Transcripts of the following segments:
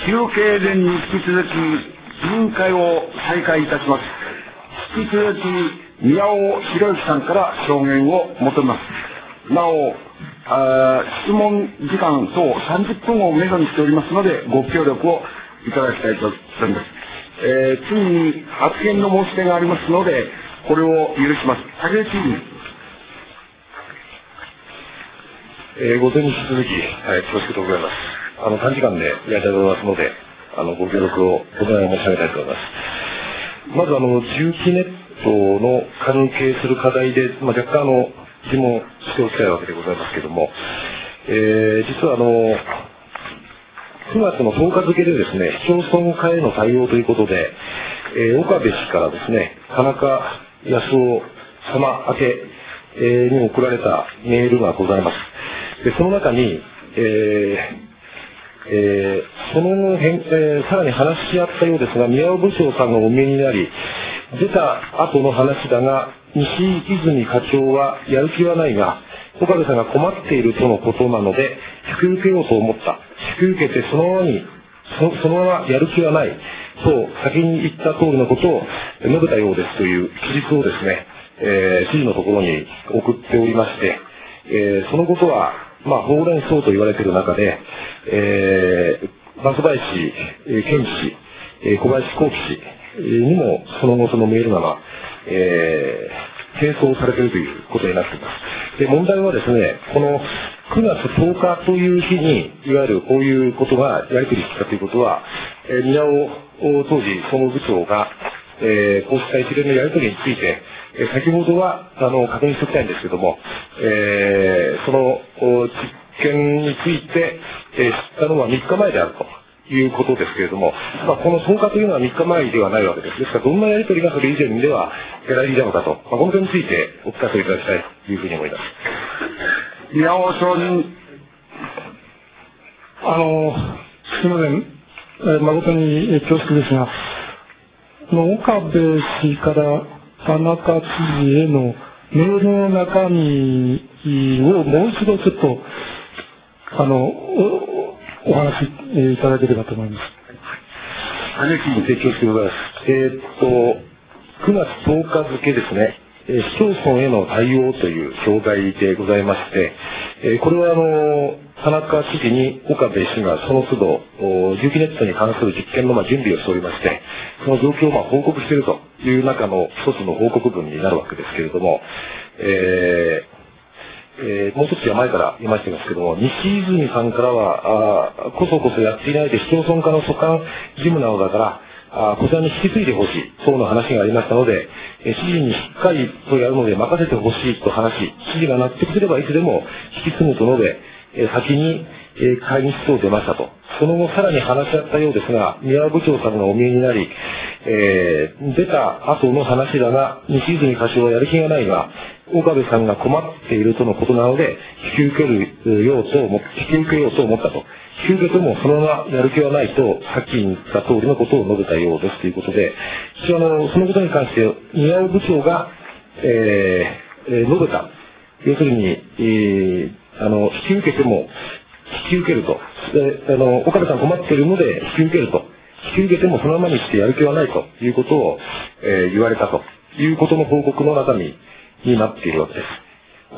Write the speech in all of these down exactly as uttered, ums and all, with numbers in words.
休憩前に引き続き委員会を再開いたします。引き続き宮尾博之さんから証言を求めます。なおあ質問時間等さんじゅっぷんをめどにしておりますのでご協力をいただきたいと思います。えー、次に発言の申し出がありますのでこれを許します。竹内議員。 えー、ご提に引き続き、はい、恐縮でございます。あの短時間でやりたいと思いますので、あのご協力をお願い申し上げたいと思います。まずあの重機ネットの関係する課題で、まあ、若干あの疑問しておきたいわけでございますけれども、えー、実はあのくがつのとおか付でですね、市町村化への対応ということで、えー、岡部氏からですね、田中康夫様宛て、えー、に送られたメールがございます。でその中に、えーえー、その後、えー、さらに話し合ったようですが、宮尾部長さんがお見えになり、出た後の話だが、西泉課長はやる気はないが、岡部さんが困っているとのことなので、引き受けようと思った。引き受けてそのままに、そ, そのままやる気はない、と先に言った通りのことを述べたようですという記述をですね、えー、知事のところに送っておりまして、えー、そのことは、まあ、ほうれん草と言われている中で、えー、松林健氏、えー、小林幸喜氏にもその後そのメールが、えー、転送されているということになっています。で、問題はですね、このくがつとおかという日に、いわゆるこういうことがやり取りしたということは、えー、宮尾当時総務部長が、えー、こうした一連のやり取りについて、えー、先ほどはあの確認しておきたいんですけども、えー、その実験について、えー、知ったのはみっかまえであるということですけれども、まあ、このとおかというのはみっかまえではないわけです。ですからどんなやり取りがそれ以前ではやられていたのかと、まあ、この点についてお聞かせいただきたいというふうに思います。 宮尾承認。 あのすみません、えー、誠に恐縮ですが、の岡部氏から田中知事へのメールの中身をもう一度ちょっとあの お, お話しいただければと思います。 羽木に提供してございます。えー、っとくがつとおか付ですね、市町村への対応という表題でございまして、えー、これはあの田中知事に岡部氏がその都度重機ネットに関する実験のまあ準備をしておりまして、その状況をまあ報告しているという中の一つの報告文になるわけですけれども、えーえー、もう一つ前から言いましてますけども、西泉さんからはあこそこそやっていないで市町村課の所管事務なのだからあこちらに引き継いでほしい等の話がありましたので、え知事にしっかりとやるので任せてほしいと話し、知事が納得すればいつでも引き継ぐと述べ、え先に、え会議室を出ましたと。その後さらに話し合ったようですが、宮尾部長さんがお見えになり、えー、出た後の話だが、西泉課長はやる気がないが、岡部さんが困っているとのことなので、引き受けるようと思、引き受けようと思ったと。引き受けてもそのままやる気はないと、さっき言った通りのことを述べたようですということで、一応あの、そのことに関して、宮尾部長が、えーえー、述べた。要するに、えー、あの、引き受けても、引き受けると。で、あの、岡部さん困っているので、引き受けると。引き受けてもそのままにしてやる気はないということを、えー、言われたということの報告の中身になっているわけです。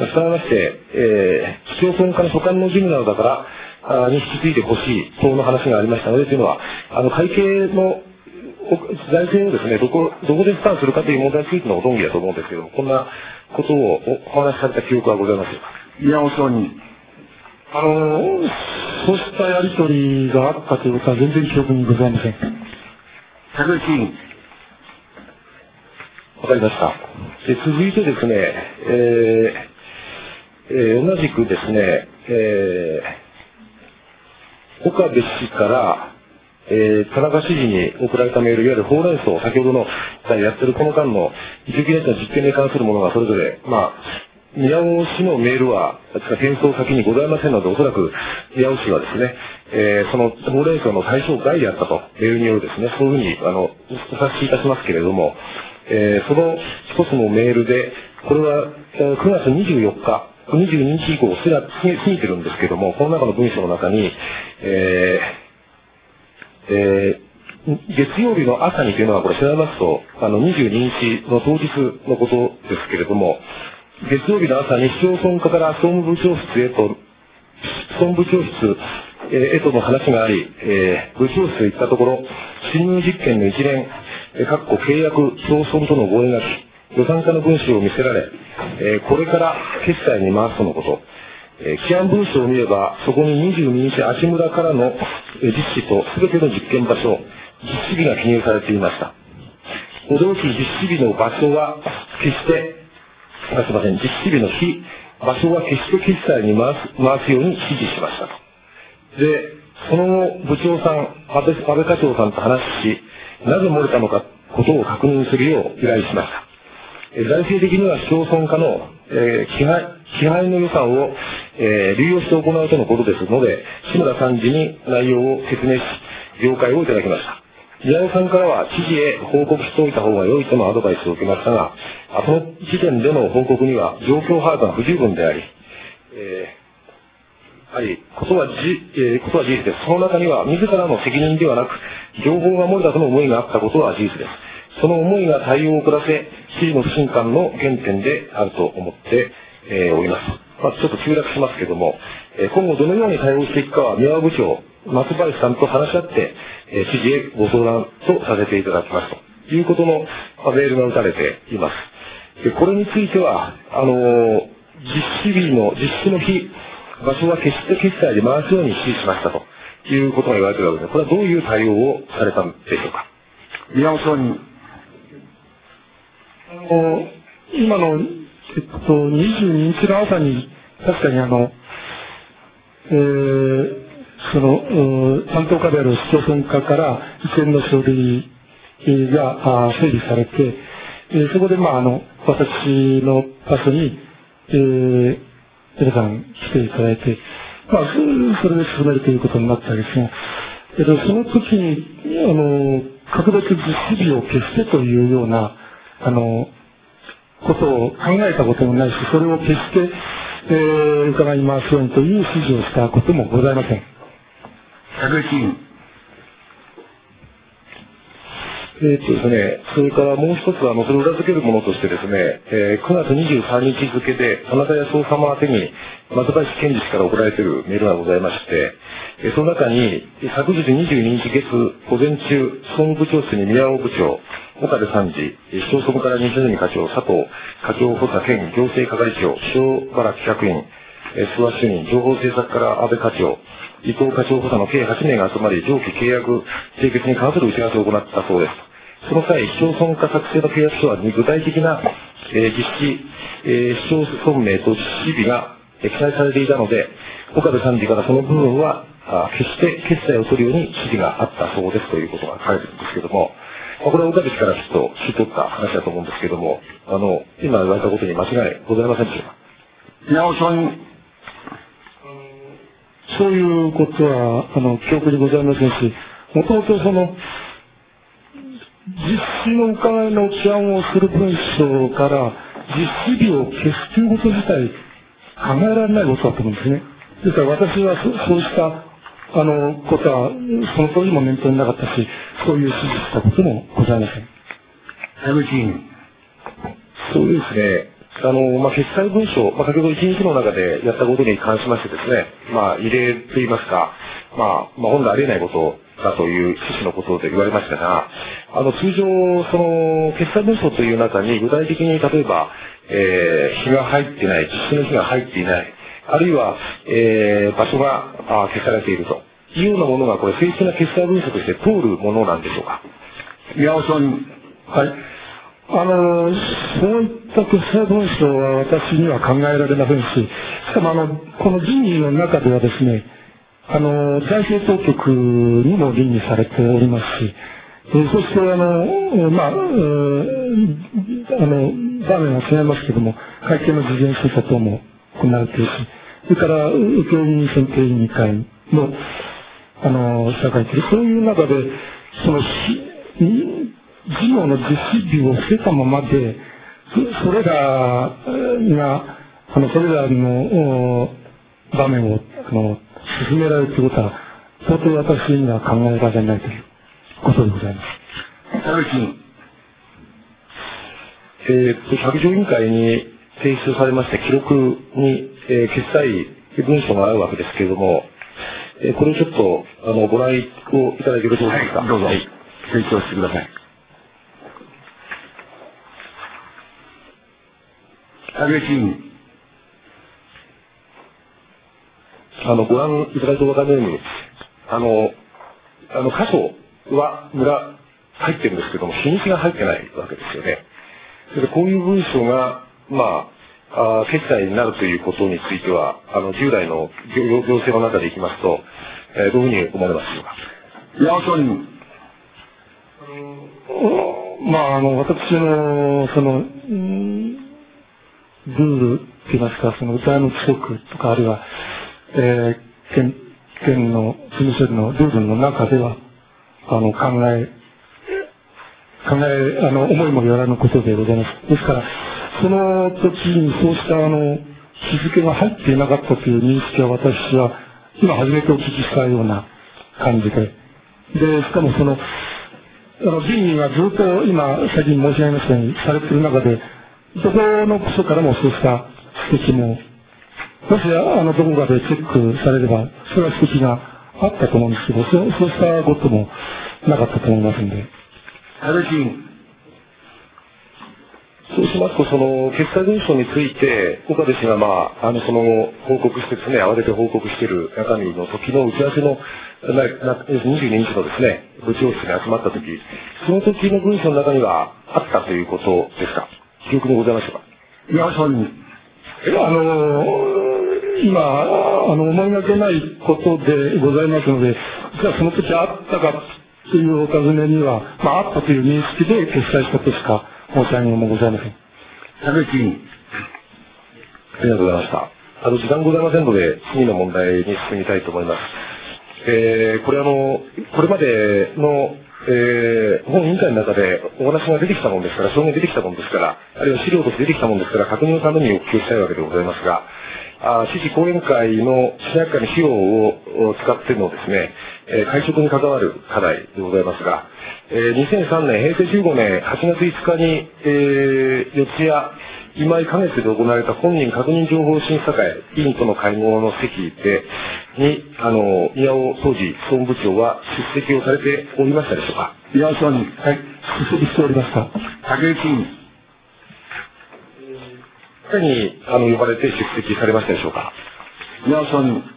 したがいまして、えー、市町村課の所管の事務なのだから、あに引き継いでほしい等の話がありましたので、というのは、あの、会計の財政をですね、どこ、どこで負担するかという問題についてのご存議だと思うんですけども、こんなことをお話しされた記憶はございますか。 宮尾承認。 あの、そうしたやり取りがあったということは全然記憶にございません。 竹内議員。 わかりました。で、続いてですね、えーえー、同じくですね、えー、岡部氏から、えー、田中知事に送られたメール、いわゆるほうれん草、先ほどのやってるこの間の重機ネットの実験に関するものがそれぞれ、まあ、宮尾氏のメールは、転送先にございませんので、おそらく宮尾氏はですね、えー、そのほうれん草の対象外であったと、メールによるですね、そういうふうに、あの、お察しいたしますけれども、えー、その一つのメールで、これはくがつにじゅうよっか、にじゅうににち以降、すでに過ぎてるんですけども、この中の文章の中に、えーえー、月曜日の朝にというのはこれ調べますと、あのにじゅうににちの当日のことですけれども、月曜日の朝に市町村課から総務部長室へと、総務部長室へとの話があり、えー、部長室へ行ったところ、侵入実験の一連、かっこ契約、町村との合意書き、予算化の文書を見せられ、えー、これから決済に回すとのこと。えー、規案文書を見れば、そこににじゅうににち足村からの、えー、実施と全ての実験場所、実施日が記入されていました。驚き実施日の場所は決して、すみません、実施日の日、場所は決して決済に回す、回すように指示しましたと。で、その後、部長さん、安倍、安倍課長さんと話し、なぜ漏れたのか、ことを確認するよう依頼しました。えー、財政的には市町村課の、えー、支配、支配の予算を、えー、流用して行うとのことですので、志村参事に内容を説明し、了解をいただきました。宮尾さんからは知事へ報告しておいた方が良いとのアドバイスを受けましたが、その時点での報告には状況把握が不十分であり、えー、はい、ことはじ、えー、ことは事実です。その中には自らの責任ではなく、情報が漏れたとの思いがあったことは事実です。その思いが対応を遅らせ、知事の不信感の原点であると思って、えー、おります。まあ、ちょっと中略しますけども、えー、今後どのように対応していくかは宮尾部長、松林さんと話し合って、えー、知事へご相談とさせていただきますということの、まあ、メールが打たれています。でこれについては、あのー、実施日の、実施の日、場所は決して決済で回すように指示しましたということが言われているわけです。これはどういう対応をされたんでしょうか。 宮尾総理。 あの、今の、えっと、にじゅうににちの朝に、確かにあの、えー、その、担当課である市町村課から意見の書類が整理されて、えー、そこで、まあ、あの、私の場所に、えー、皆さん来ていただいて、まあ、それで進めるということになったわけですが、えっと、その時に、あの、格別実施日を消してというような、あの、ことを考えたこともないし、それを決して、えー、伺いますようにという指示をしたこともございません。 竹内議員。 えーっとですね、それからもう一つ、あの、それを裏付けるものとしてですね、えー、くがつにじゅうさんにち付で、田中康夫様宛てに、松林健二氏から送られているメールがございまして、えー、その中に、昨日にじゅうににち月午前中、総務部長室に宮尾部長、岡部参事、市町村から西住課長、佐藤課長補佐兼行政係長、塩原企画員、えー、諏訪主任、情報政策から安倍課長、伊藤課長補佐の計はちめいが集まり、上記契約締結に関する打ち合わせを行ったそうです。その際、市町村化作成の契約書に具体的な、えー、実施、えー、市町村名と実施日が、えー、記載されていたので、岡部参事からその部分は、あ決して決済を取るように指示があったそうですということが書いてるんですけども、まあ、これは岡部氏からちょっと聞き取った話だと思うんですけども、あの、今言われたことに間違いございませんでしょうか。 宮尾総理。 そういうことは、あの、記憶にございませんし、もともとその、実施の伺いの起案をする文書から実施日を消すということ自体考えられないことだと思うんですね。ですから私は そ, そうしたあのことはその当時も念頭になかったし、そういう指示したこともございません。 竹内議員。 そうですね。あの、まあ、決済文書、まあ、先ほど一日の中でやったことに関しましてですね、まあ、異例といいますか、まあ、まあ、本来ありえないことだという趣旨のことで言われましたが、あの、通常、その、決済文書という中に具体的に、例えば、えー、日が入ってない、実施の日が入っていない、あるいは、えー、場所があ消されているというようなものが、これ、正式な決済文書として通るものなんでしょうか。 宮尾総理。 はい。あの、そういった決済文書は私には考えられませんし、しかもあの、この人事の中ではですね、あの、財政当局にも倫理されておりますし、えー、そしてあの、まあ、えー、あの、場面は違いますけども、会計の事前審査等も行われているし、それから、請負人選定委員会の、あの、社会的、そういう中で、その、事業の実施日を伏せたままで、それらが、あの、それらの場面を、あの、進められるということは到底私には考えられないということでございます。 えー、と百条委員会に提出されました記録に、えー、決裁文書があるわけですけれども、えー、これをちょっとあのご覧をいただいてよろしいですか。 はい、どうぞ、はい、提供してください。竹内委員、 あのご覧いただいてお分かりのように、あのあの箇所は村入ってるんですけども、日にちが入ってないわけですよね。それでこういう文書が、まあ、あ決済になるということについては、あの従来の 行, 行政の中でいきますと、えー、どういうふうに思われますでしょうか。 岩尾委員。 まあ、あの、私の、その、ルールといいますか、その財務規則とか、あるいは、えー、県、県の事務処理のルールの中では、あの、考え、考え、あの、思いもよらぬことでございます。ですから、その時にそうした、あの、日付が入っていなかったという認識は私は、今初めてお聞きしたような感じで。で、しかもその、あの、議員がずっと今、先に申し上げましたようにされている中で、どこの部署からもそうした指摘も、もし、あの、どこかでチェックされれば、それは指摘があったと思うんですけど、そう、そうしたこともなかったと思いますんで。 そうしますと、その決済文書について、岡部氏が、まあ、あのその報告してですね、慌てて報告している中身の時の打ち合わせのにじゅうににちのですね、部長室に集まった時、その時の文書の中にはあったということですか。記憶にございましょうか。 いや、そうに。 あのー、今、あの、思いがけないことでございますので、じゃあその時あったかというお尋ねには、まあ、あったという認識で決済したとしか申し上げもございません。 竹内委員。 ありがとうございました。あの、時間ございませんので、次の問題に進みたいと思います。えー、これあの、これまでの、えー、本委員会の中でお話が出てきたものですから、証言出てきたものですから、あるいは資料として出てきたものですから、確認のためにお聞きしたいわけでございますが、あ支持後援会の市役会の費用を使ってのですね、えー、会食に関わる課題でございますが、えー、にせんさんねん、へいせいじゅうごねんはちがついつかに、えー、四谷今井花月で行われた本人確認情報審査会委員との会合の席でに、あの、宮尾当時総務部長は出席をされておりましたでしょうか。 いや、そうに。 はい、出席しておりました。 竹内委員。 誰にあの呼ばれて出席されましたでしょうか。 いや、そうに。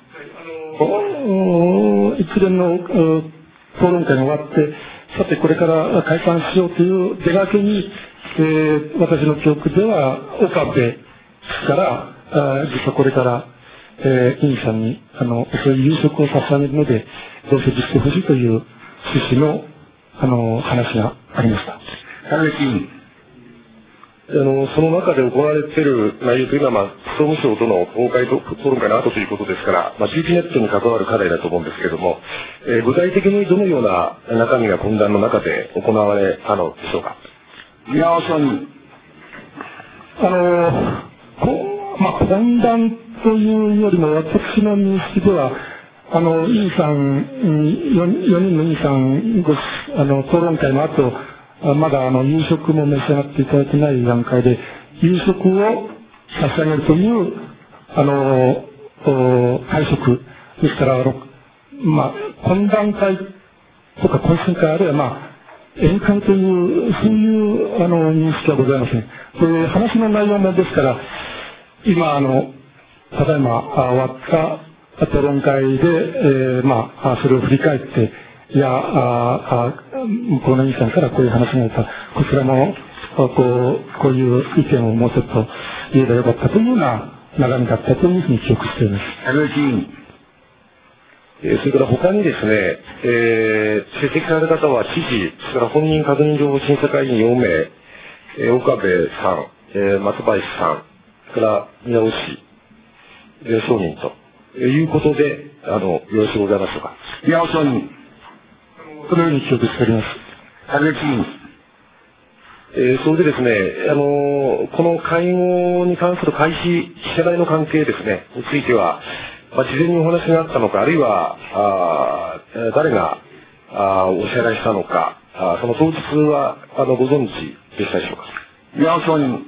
一連の討論会が終わって、さてこれから解散しようという出がけに、えー、私の記憶では岡部氏からあ実はこれから、えー、委員さんにあのそういう夕食を差し上げるので同席してほしいという趣旨のあの話がありました。 竹内委員。 あのその中で行われている内容というのは、まあ、総務省との公開討論会の後ということですから、まあ、地域ネットに関わる課題だと思うんですけれども、えー、具体的にどのような中身が懇談の中で行われたのでしょうか。 いや、そうに。 あのこまあ、懇談というよりも私の認識ではあの委員さん 4, 4人の委員さんごあの討論会の後まだあの夕食も召し上がっていただいてない段階で夕食を差し上げるというあの会食ですから、あのまあ、懇談会とか懇親会あるいはまあ宴会というそういうあの認識はございません。で話の内容もですから今あのただいま終わった討論会で、えー、まあそれを振り返っていやああ向こうの委員さんからこういう話があった、こちらもこうこういう意見をもうちょっと言えばよかったというような流れだったというふうに記憶しています。 竹内委員。 えー、それから他にですね、えー、出席された方は知事、それから本人確認情報審査会議員よんめい、えー、岡部さん、えー、松林さん、それから宮尾氏、えー、証人ということで、あの、よろしくございましょうか。 宮尾証人。 このように記憶しております。 竹内委員。 えー、それでですね、あのー、この会合に関する会費、支払いの関係ですね、については、 まあ、事前にお話があったのか、あるいは、あ誰があお支払いしたのか、あその当日はあのご存知でしたでしょうか。 宮尾証人。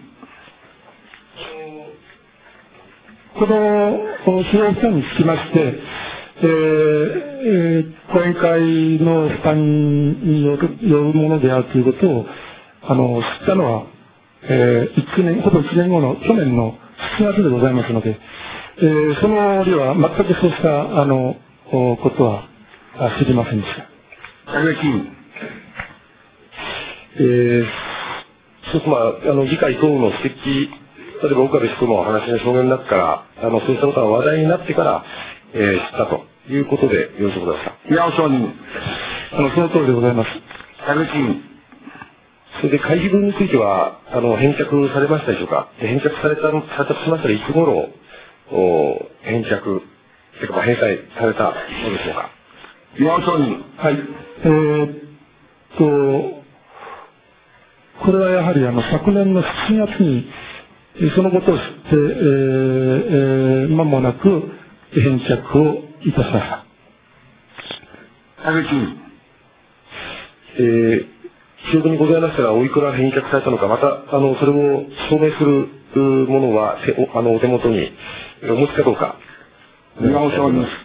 この使用負担につきまして、えーえー、講演会の負担による、よるものであるということを、あの、知ったのは、えー、一年、ほぼ一年後の去年のしちがつでございますので、えー、その折は全くそうした、あの、ことは知りませんでした。 竹内。 えー、一つ、まあ、あの、議会等の指摘、例えば岡部氏との話の証言の中から、あの、そうしたことが話題になってから、えー、知ったということでよろしくお願いしますか。 宮尾証人。 あの、その通りでございます。 竹内。 それで会費分については、あの、返却されましたでしょうか。返却された、されたとしましたらいつ頃、お返却、というか、返済されたのでしょうか。 宮尾証人。 はい。えー、っと、これはやはりあの、昨年のしちがつに、そのことを知って、えーえー、間もなく返却をいたしました。 竹内。 えー、記憶にございましたら、おいくら返却されたのか、また、あの、それを証明するものは、お、あの、お手元にお持ちかどうか。 宮尾証人。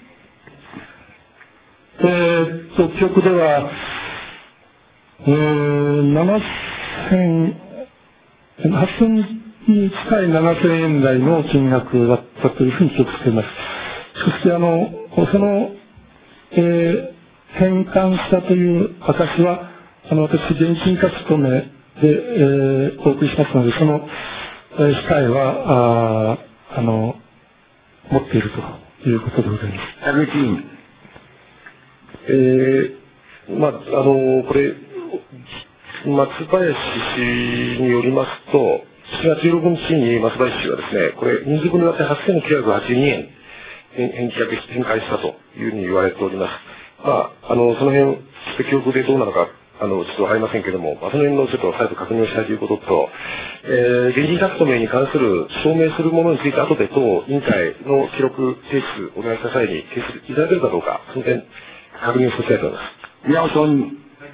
えー、っと、記憶では、えー、ななせん、はっせんに近いななせんえん台の金額だったというふうに記憶しています。そして、あの、その、えー、返還したという証は、あの、私、現金化勤めで、えー、お送りしますので、その、えー、控えは、あ、あの、持っているということでございます。 竹内。 えー、まあ、あの、これ、松林氏によりますと、しちがつじゅうろくにちに松林氏はですね、これ、人数分にわたってはっせんきゅうひゃくはちじゅうにえん返却し、返還したというふうに言われております。まあ、あの、その辺、記憶でどうなのか、あの、ちょっとわかりませんけれども、まあ、その辺のちょっと再度確認をしたいということと、えー、現金タクト名に関する証明するものについて後で当委員会の記録提出お願いした際に提出いただけるかどうか、その点、確認をしていきたいと思います。 宮尾証人。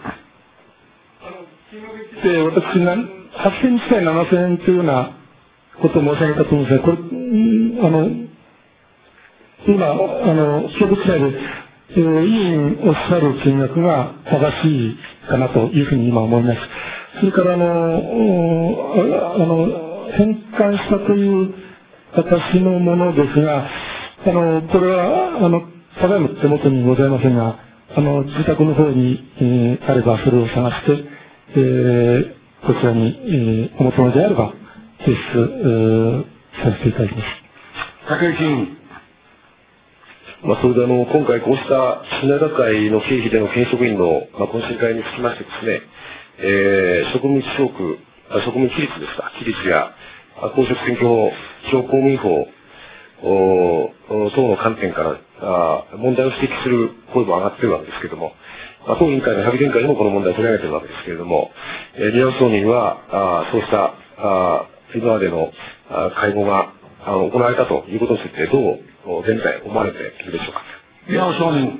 で、私がはっせん近いななせんえんというようなことを申し上げたと思うんですが、これ、あの、今、あの、記憶内で、えー、委員おっしゃる金額が正しいかなというふうに今思います。それから、あの、あの、返還したという私のものですが、あの、これは、あの、ただいま手元にございませんが、あの、自宅の方に、えー、あればそれを探して、えー、こちらに、えー、お求めであれば、提出、えー、させていただきます。 竹内。 まあ、それであの、今回こうした品会の経費での県職員の、まあ、懇親会につきましてですね、えー、職務規則、あ職務規律ですか、規律や、公職選挙法、地方公務員法、お等の観点からあ問題を指摘する声も上がっているわけですけれども、まあ、当委員会の百前会でもこの問題を取り上げているわけですけれども、えー、宮尾総人はあそうしたあ今までのあ会合があの行われたということについてどう現在思われているでしょうか。 宮尾証人。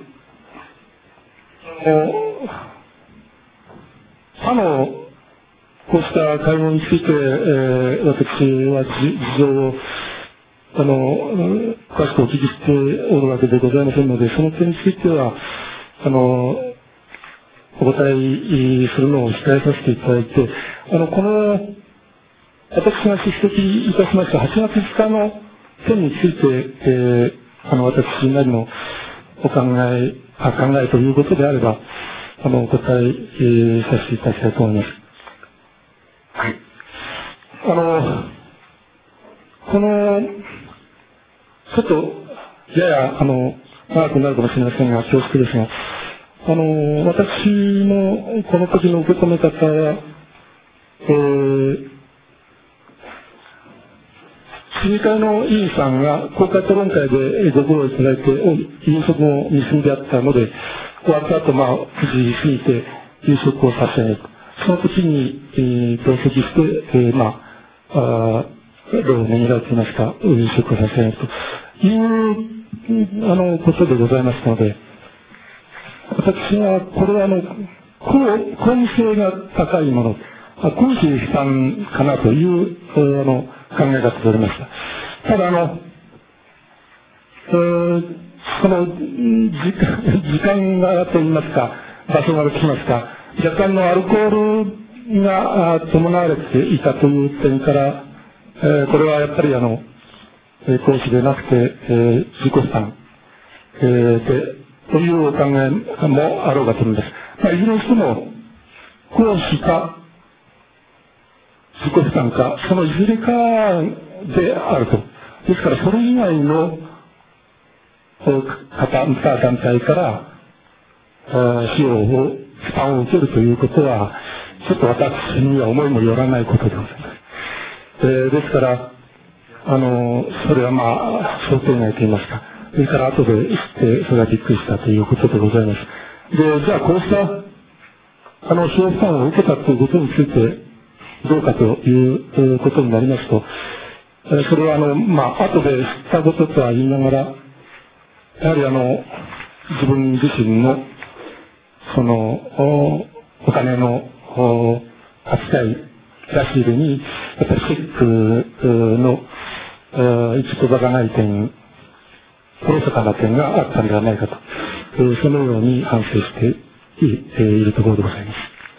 あの、こうした会合について、えー、私は事情をあの、詳しくお聞きしておるわけでございませんので、その点については、あの、お答えするのを控えさせていただいて、あの、この、私が出席いたしましたはちがついつかの件について、えー、あの、私なりのお考え、あ考えということであれば、あの、お答ええー、させていただきたいと思います。 はい。 あの、この、ちょっと、やや、あの、長くなるかもしれませんが、恐縮ですが、あの、私のこの時の受け止め方は、えー、市議会の委員さんが公開討論会でご苦労いただいて、夕食も未遂であったので、終わった後、まあ、くじ過ぎて夕食を差し上げる。その時に、えー、同席して、えー、まあ、あ労をねぎらうと言いますか、夕食を差し上げると。 いうあのことでございますので、私はこれはあの公公性が高いもの、公費負担かなというあの考え方でおりました。ただあの、えー、その時間、時間がといいますか、場所がといいますか、若干のアルコールが伴われていたという点から、えー、これはやっぱりあの、公費でなくて、えー、自己負担、えー、で、というお考えもあろうかと思います。まあ、いずれにしても、公費か、自己負担か、そのいずれかであると。ですから、それ以外の方、団体から、費用を、負担を受けるということは、ちょっと私には思いもよらないことでございます。えー、ですから、あの、それはまあ、想定外と言いますか、それから後で知って、それはびっくりしたということでございます。で、じゃあこうした、あの、費用負担を受けたということについて、どうかということになりますと、それはあの、まあ、後で知ったこととは言いながら、やはりあの、自分自身の、その、お, お金の扱い、出し入れに、やっぱりチェックの、一言がない点、おろそかな点があったのではないかと、そのように反省しているところでございます。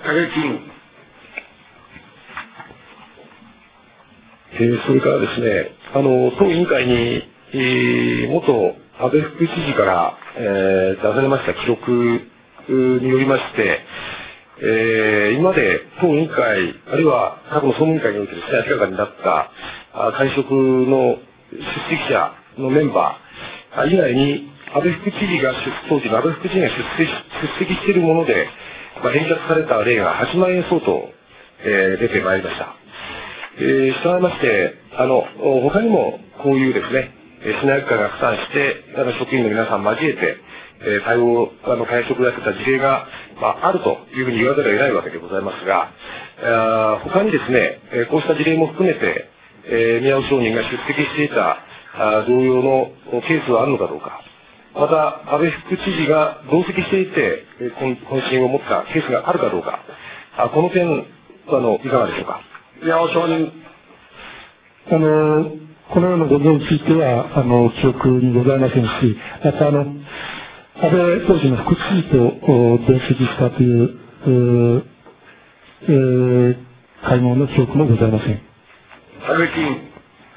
えー、それからですね、あの、当委員会に、えー、元安倍副知事から、えー、出されました記録によりまして、えー、今まで当委員会、あるいは過去の総務委員会においてですね、明らかになった会食の出席者のメンバー以外に、安倍副知事が、当時の安倍副知事が出席出席しているもので、まあ、返却された例がはちまんえん相当、えー、出てまいりました。えー、したがいまして、あの、他にもこういうですね、しなやかが負担して、あの職員の皆さん交えて、えー、対応、あの、会食をやってた事例が、まあ、あるというふうに言わざるを得ないわけでございますが、あ他にですね、えー、こうした事例も含めて、えー、宮尾商人が出席していたあ同様のケースはあるのかどうか、また、安倍副知事が同席していて、えー、懇親を持ったケースがあるかどうか、あこの点、あの、いかがでしょうか。 宮尾商人。 あの、このようなことについては、あの、記憶にございませんし、またあの、安倍当時の副知事と同席したという、えー、会合の記憶もございません。 安倍金。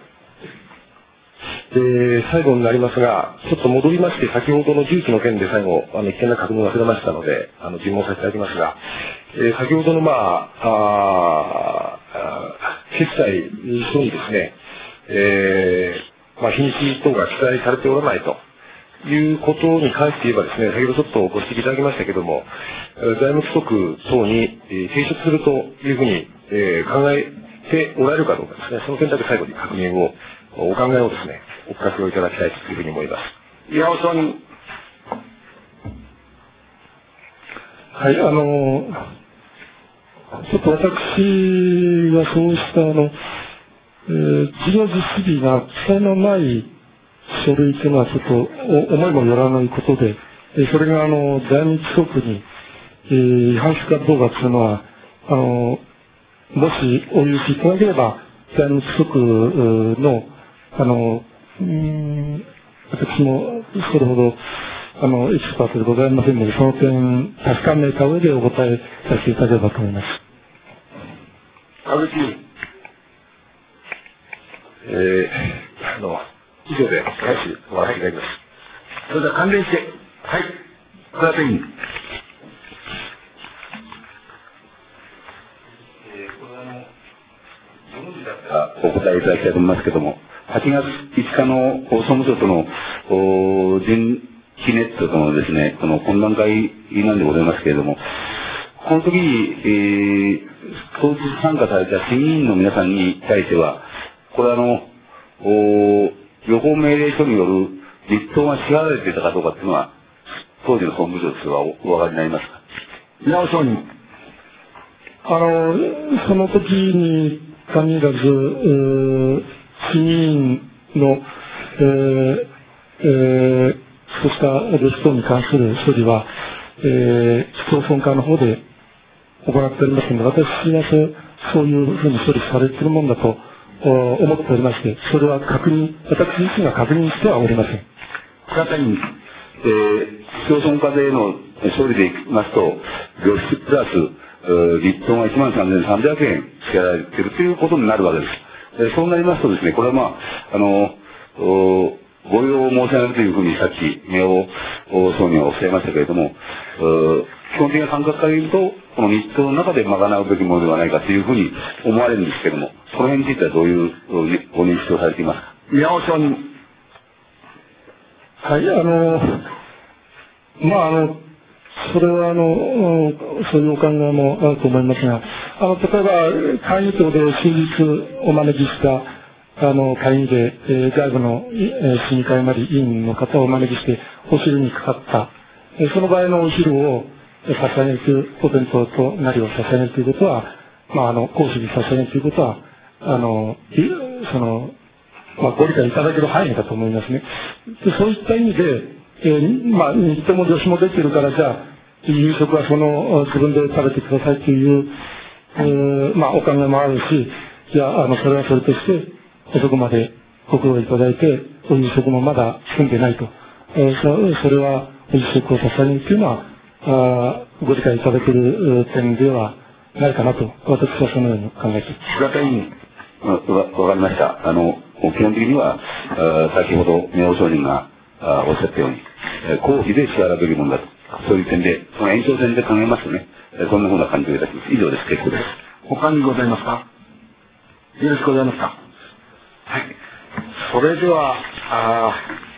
で、最後になりますが、ちょっと戻りまして、先ほどの重機の件で最後、あの、一件の確認を忘れましたので、あの、尋問させていただきますが、えー、先ほどの、まあ、ああ決済書にですね、えー、まあ、日にち等が記載されておらないということに関して言えばですね、先ほどちょっとご指摘いただきましたけども、財務規則等に、えー、提出するというふうに、えー、考えておられるかどうかですね、その点だけ最後に確認を、お考えをですね、お聞かせをいただきたいというふうに思います。 宮尾さん。 はい、あの、ちょっと私がそうしたあの、えー、事業実施日が記載のない書類というのはちょっと思いもよらないことで、えー、それがあの、財務規則に、えー、違反するかどうかというのは、あの、もしお許しいただければ、財務規則の、あの、うーん、私もそれほど、あの、エキスパートでございませんので、その点、確かめた上でお答えさせていただければと思います。 安倍金。 えー、あの、以上で開始終わらせていただきます。 それでは関連して、はい、倉田委員。 お答えいただきたいと思いますけれども、はちがついつかの総務省との電気ネットとのですね、この懇談会なんでございますけれども、この時に、えー、当日参加された審議員の皆さんに対しては、これはあの、予報命令書による立当が支払われていたかどうかというのは、当時の総務省としてはお分かりになりますか。 宮尾総理。 あの、その時に限らず、審議員の、ええーえー、そうしたレストに関する処理は、えー、市町村課の方で行っておりますので、私はそうそういうふうに処理されているものだと思っておりまして、それは確認、私自身が確認してはおりません。 倉田委員、えー、市町村課税の処理でいきますと、旅費プラス、リットンはいちまんさんぜんさんびゃくえん支払われているということになるわけです。えー、そうなりますとですね、これはまあ、あの、ご用を申し上げるというふうにさっき、名誉総理はおっしゃいましたけれども、基本的な感覚から言うと、この日当の中で賄うべきものではないかというふうに思われるんですけれども、その辺についてはどういうご認識をされていますか。 宮尾承認。 はい、あの、まあ、あの、それはあの、そういうお考えもあると思いますが、あの、例えば、会議等で先日お招きした、あの、会議で、えー、外部の、えー、市議会なり委員の方をお招きして、お昼にかかった、えー、その場合のお昼を差し上げる、お弁当となりを差し上げるということは、まあ、あの、公式に差し上げるということは、あの、その、まあ、ご理解いただける範囲だと思いますね。で、そういった意味で、えー、まあ、日当も女子も出てるから、じゃあ、夕食はその、自分で食べてくださいという、えー、まあ、お考えもあるし、じゃあ、あの、それはそれとして、遅くまでご苦労いただいて、お夕食もまだ済んでないと。えー、そ, それは、お夕食を差し上げるというのは、あご理解いただける点ではないかなと、私はそのように考えています。 倉田委員、わかりました。あの、基本的には、先ほど名誉承認がおっしゃったように、公費で支払うべきものだと。そういう点で、その延長線で考えますとね、そんなふうな感じをいたします。以上です。結構です。 他にございますか。よろしくございますか。はい。それでは、あ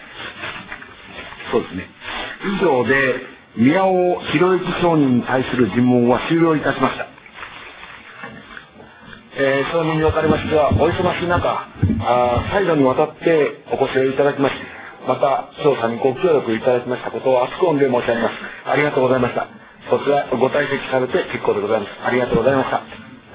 そうですね。以上で、宮尾博之承認に対する尋問は終了いたしました。えー、承認におかれましては、お忙しい中、あ再度にわたってお越しをいただきまして、また、調査にご協力いただきましたことを厚く御礼申し上げます。ありがとうございました。そちら、ご退席されて結構でございます。ありがとうございました。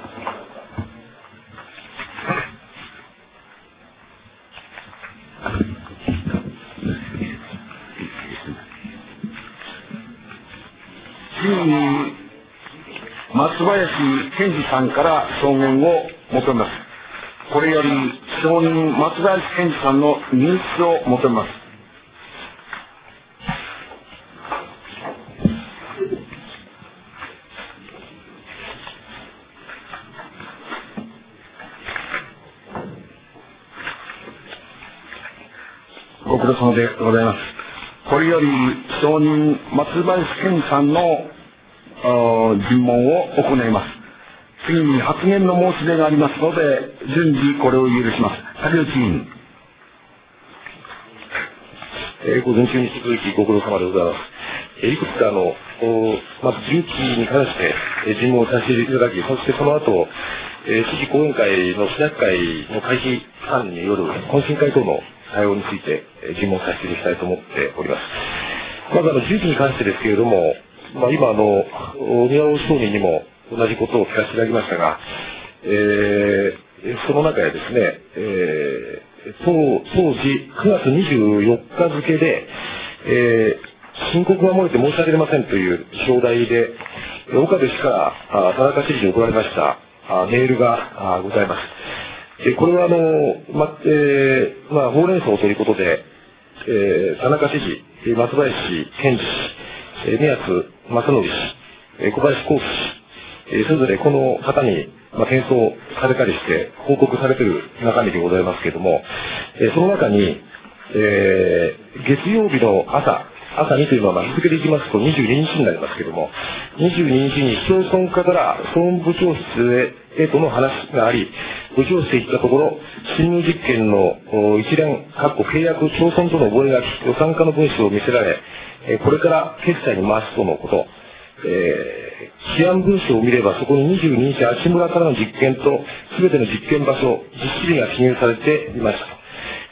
次に、松林健二さんから証言を求めます。これより、証人松林健二さんの入室を求めます。ご苦労様でございます。これより、証人松林健二さんの尋問を行います。次に発言の申し出がありますので、順次これを許します。竹内議員。 えー、午前中に引き続きご苦労様でございます。えー、いくつかあの、まず重機に関して、えー、尋問をさせていただき、そしてその後、えー、市議講演会の市役会の会費間による懇親会等の対応について、えー、尋問させていただきたいと思っております。まずあの、重機に関してですけれども、まあ、今あの、宮尾承認にも同じことを聞かせていただきましたが、えー、その中でですね、えー、当, 当時くがつにじゅうよっか付で、えー、申告が漏れて申し訳ありませんという表題で、岡部氏から田中知事に送られましたメールがございます。でこれはあの、まえーまあ、ほうれん草ということで、えー、田中知事、松林健二氏、宮津正則氏、小林幸喜氏、それぞれこの方に、まあ、転送されたりして報告されている中身でございますけれども、その中に、えー、月曜日の朝、朝にというのは日付でいきますとにじゅうににちになりますけれども、にじゅうににちに市町村課から総務部長室へとの話があり、部長室へ行ったところ、侵入実験の一連、契約町村との覚書、予算課の文書を見せられ、これから決済に回すとのこと、えー、起案文書を見ればそこににじゅうににち足村からの実験と全ての実験場所、実施日が記入されていました。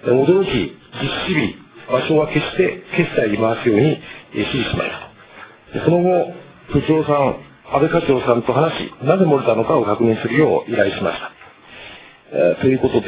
驚き、実施日、場所は決して決済に回すように指示しました。その後、部長さん、安倍課長さんと話し、なぜ漏れたのかを確認するよう依頼しました。えー、ということで、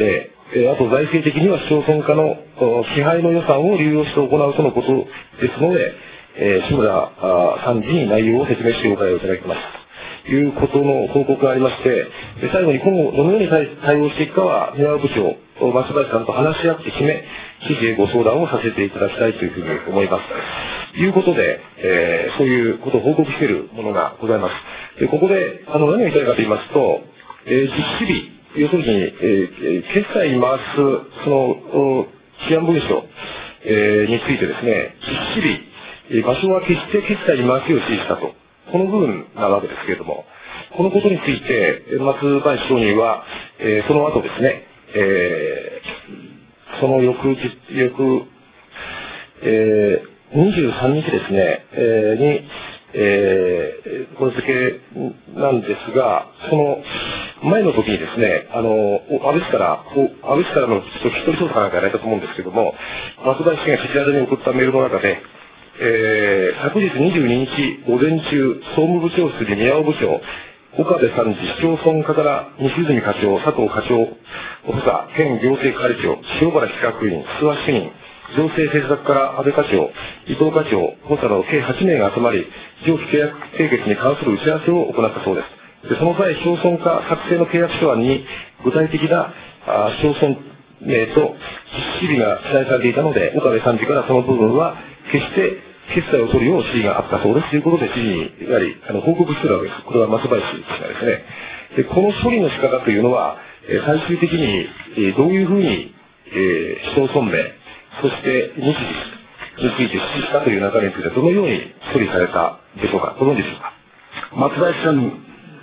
えー、あと財政的には市町村化の支配の予算を流用して行うとのことですので、えー、志村参事に内容を説明してお答えをいただきます。ということの報告がありまして、最後に今後どのように対応していくかは、宮尾部長、松林さんと話し合って決め、知事へご相談をさせていただきたいというふうに思います。ということで、えー、そういうことを報告しているものがございます。でここであの何を言いたいかと言いますと、えー、実施日、要するに、えー、決済に回すその治安文書、えー、についてですね、実施日、場所は決して決済に回すよう指示したと。この部分なわけですけれども、このことについて、松林承認は、えー、その後ですね、えー、その翌日、翌、えー、にじゅうさんにちですね、えー、に、えー、この付けなんですが、その前の時にですね、あの、安倍氏から、安倍氏からの一人調査かなんかやられたと思うんですけども、松林氏が知事宛に送ったメールの中で、えー、昨日にじゅうににち午前中、総務部長室で宮尾部長、岡部参事、市町村課から西泉課長、佐藤課長、補佐、県行政係長、塩原企画員、諏訪主任、行政政策から安倍課長、伊藤課長、補佐など計はちめいが集まり、上記契約締結に関する打ち合わせを行ったそうです。でその際、市町村課作成の契約書案に具体的なあ市町村名と実施日が記載されていたので、岡部参事からその部分は決して決済を取るよう指示があったそうですということで、知事にやはりあの報告しているわけです。これは松林氏がですね。でこの処理の仕方というのは、えー、最終的に、えー、どういうふうに、えー、市町村名、そして日時について指示したという中身についてはどのように処理されたでしょうか。ご存知でしょうか。 松林さん。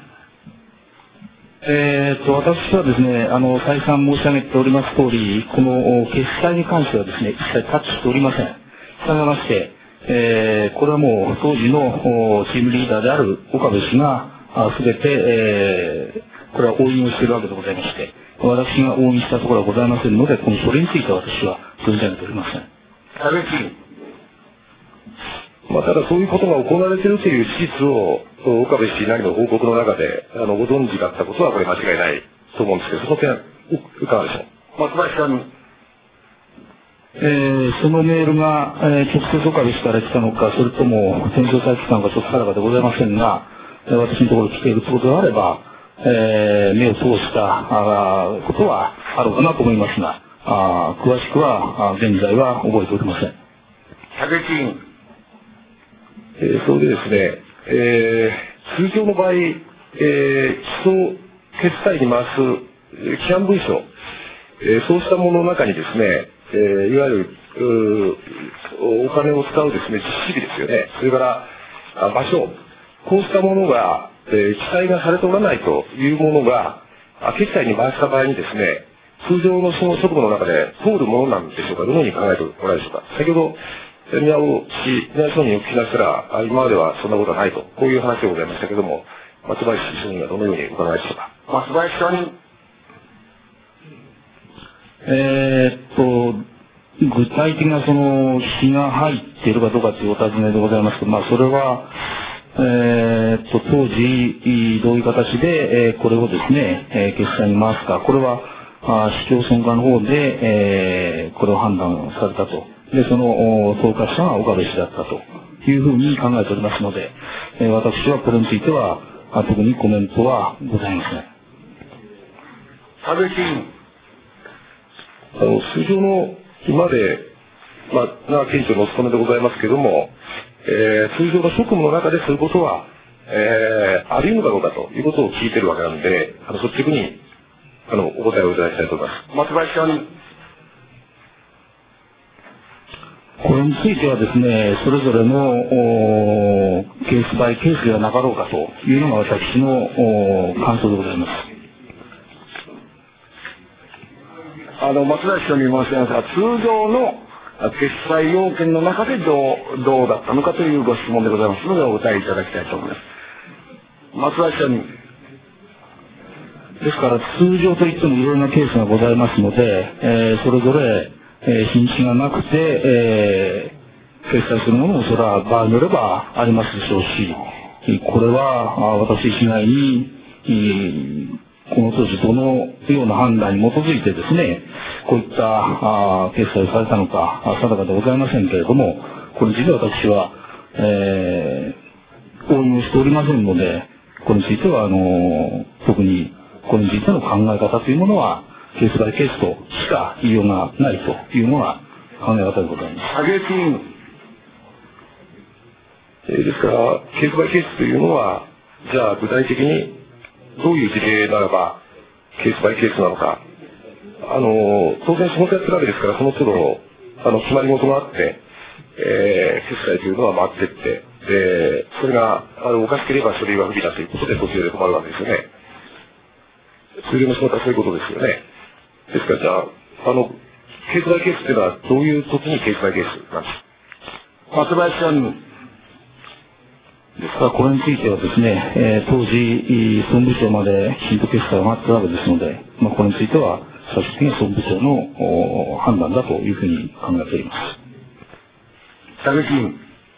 えー、と私はですね、あの再三申し上げております通り、この決済に関してはですね、一切タッチしておりません。したがいまして、えー、これはもう当時のチームリーダーである岡部氏がすべて、えー、これは押印をしているわけでございまして、私が押印したところはございませんので、この書類については私は存じ上げておりません。 まあ、ただそういうことが行われているという事実を岡部氏なりの報告の中であのご存知だったことはこれ間違いないと思うんですけど、その点いかがでしょう。 松林さん。 えー、そのメールが、えー、直接岡部氏から来たのか、それとも転送先機関がちょっと定かでございませんが、えー、私のところに来ているということであれば、えー、目を通したあことはあるかなと思いますが、あ詳しくはあ現在は覚えておりません。 竹内委員。 えー、それでですね、えー、通常の場合、えー、基礎決済に回す規範文書、えー、そうしたものの中にですね、えー、いわゆるお金を使うですね、実施日ですよね、それから場所、こうしたものが、えー、記載がされておらないというものが、決済に回した場合にですね、通常のその職務の中で通るものなんでしょうか、どのように考えておられるでしょうか。先ほど宮尾氏、宮尾署にお聞きなしたら、今まではそんなことはないと、こういう話でございましたけれども、松林署にはどのように伺いましたか。 松林署に。 えー、っと、具体的なその日が入っているかどうかというお尋ねでございますけど、まあ、それは、えー、っと、当時、どういう形で、えー、これをですね、えー、決済に回すか、これは、あ市町村課の方で、えー、これを判断されたと。で、その統括者が岡部氏だったというふうに考えておりますので、えー、私はこれについては、特にコメントはございません。 安倍議員。 あの、通常の今で、まあ、奈良県庁のお務めでございますけれども、えー、通常の職務の中でそういうことは、えー、あり得るだろうかということを聞いているわけなので、あの率直にあのお答えをいただきたいと思います。 松林署に。 これについてはですね、それぞれのケースバイケースではなかろうかというのが私の感想でございます。 あの松林署に申し上げますが、通常の決済要件の中でどう、どうだったのかというご質問でございますので、お答えいただきたいと思います。松林署に。 ですから、通常といってもいろいろなケースがございますので、えー、それぞれ、えー、日にちがなくて、えー、決済するものもそれは場合によればありますでしょうし、これは私以外に、 この当時どのような判断に基づいてですね、こういったあ決済をされたのか定かでございませんけれども、これについて私は、えー、応用しておりませんので、これについては、あの、特にこれについての考え方というものは、ケースバイケースとしか言いようがないというのが考え方でございます。 竹内議員。 えー、ですから、ケースバイケースというのは、じゃあ具体的にどういう事例ならば、ケースバイケースなのか。あの、当然仕事やってるわけですから、その都度、あの、決まり事があって、えー、決済というのは回っていって、で、それが、あの、おかしければ書類は不備だということで途中で止まるわけですよね。通常の仕事はそういうことですよね。ですから、じゃあ、あの、ケースバイケースというのはどういう時にケースバイケースなんですか。 松林さん。 ですから、これについてはですね、えー、当時、総務部長まできちんと決済が上がったわけですので、まあ、これについては、最終的には総務部長の判断だというふうに考えております。 竹内議員。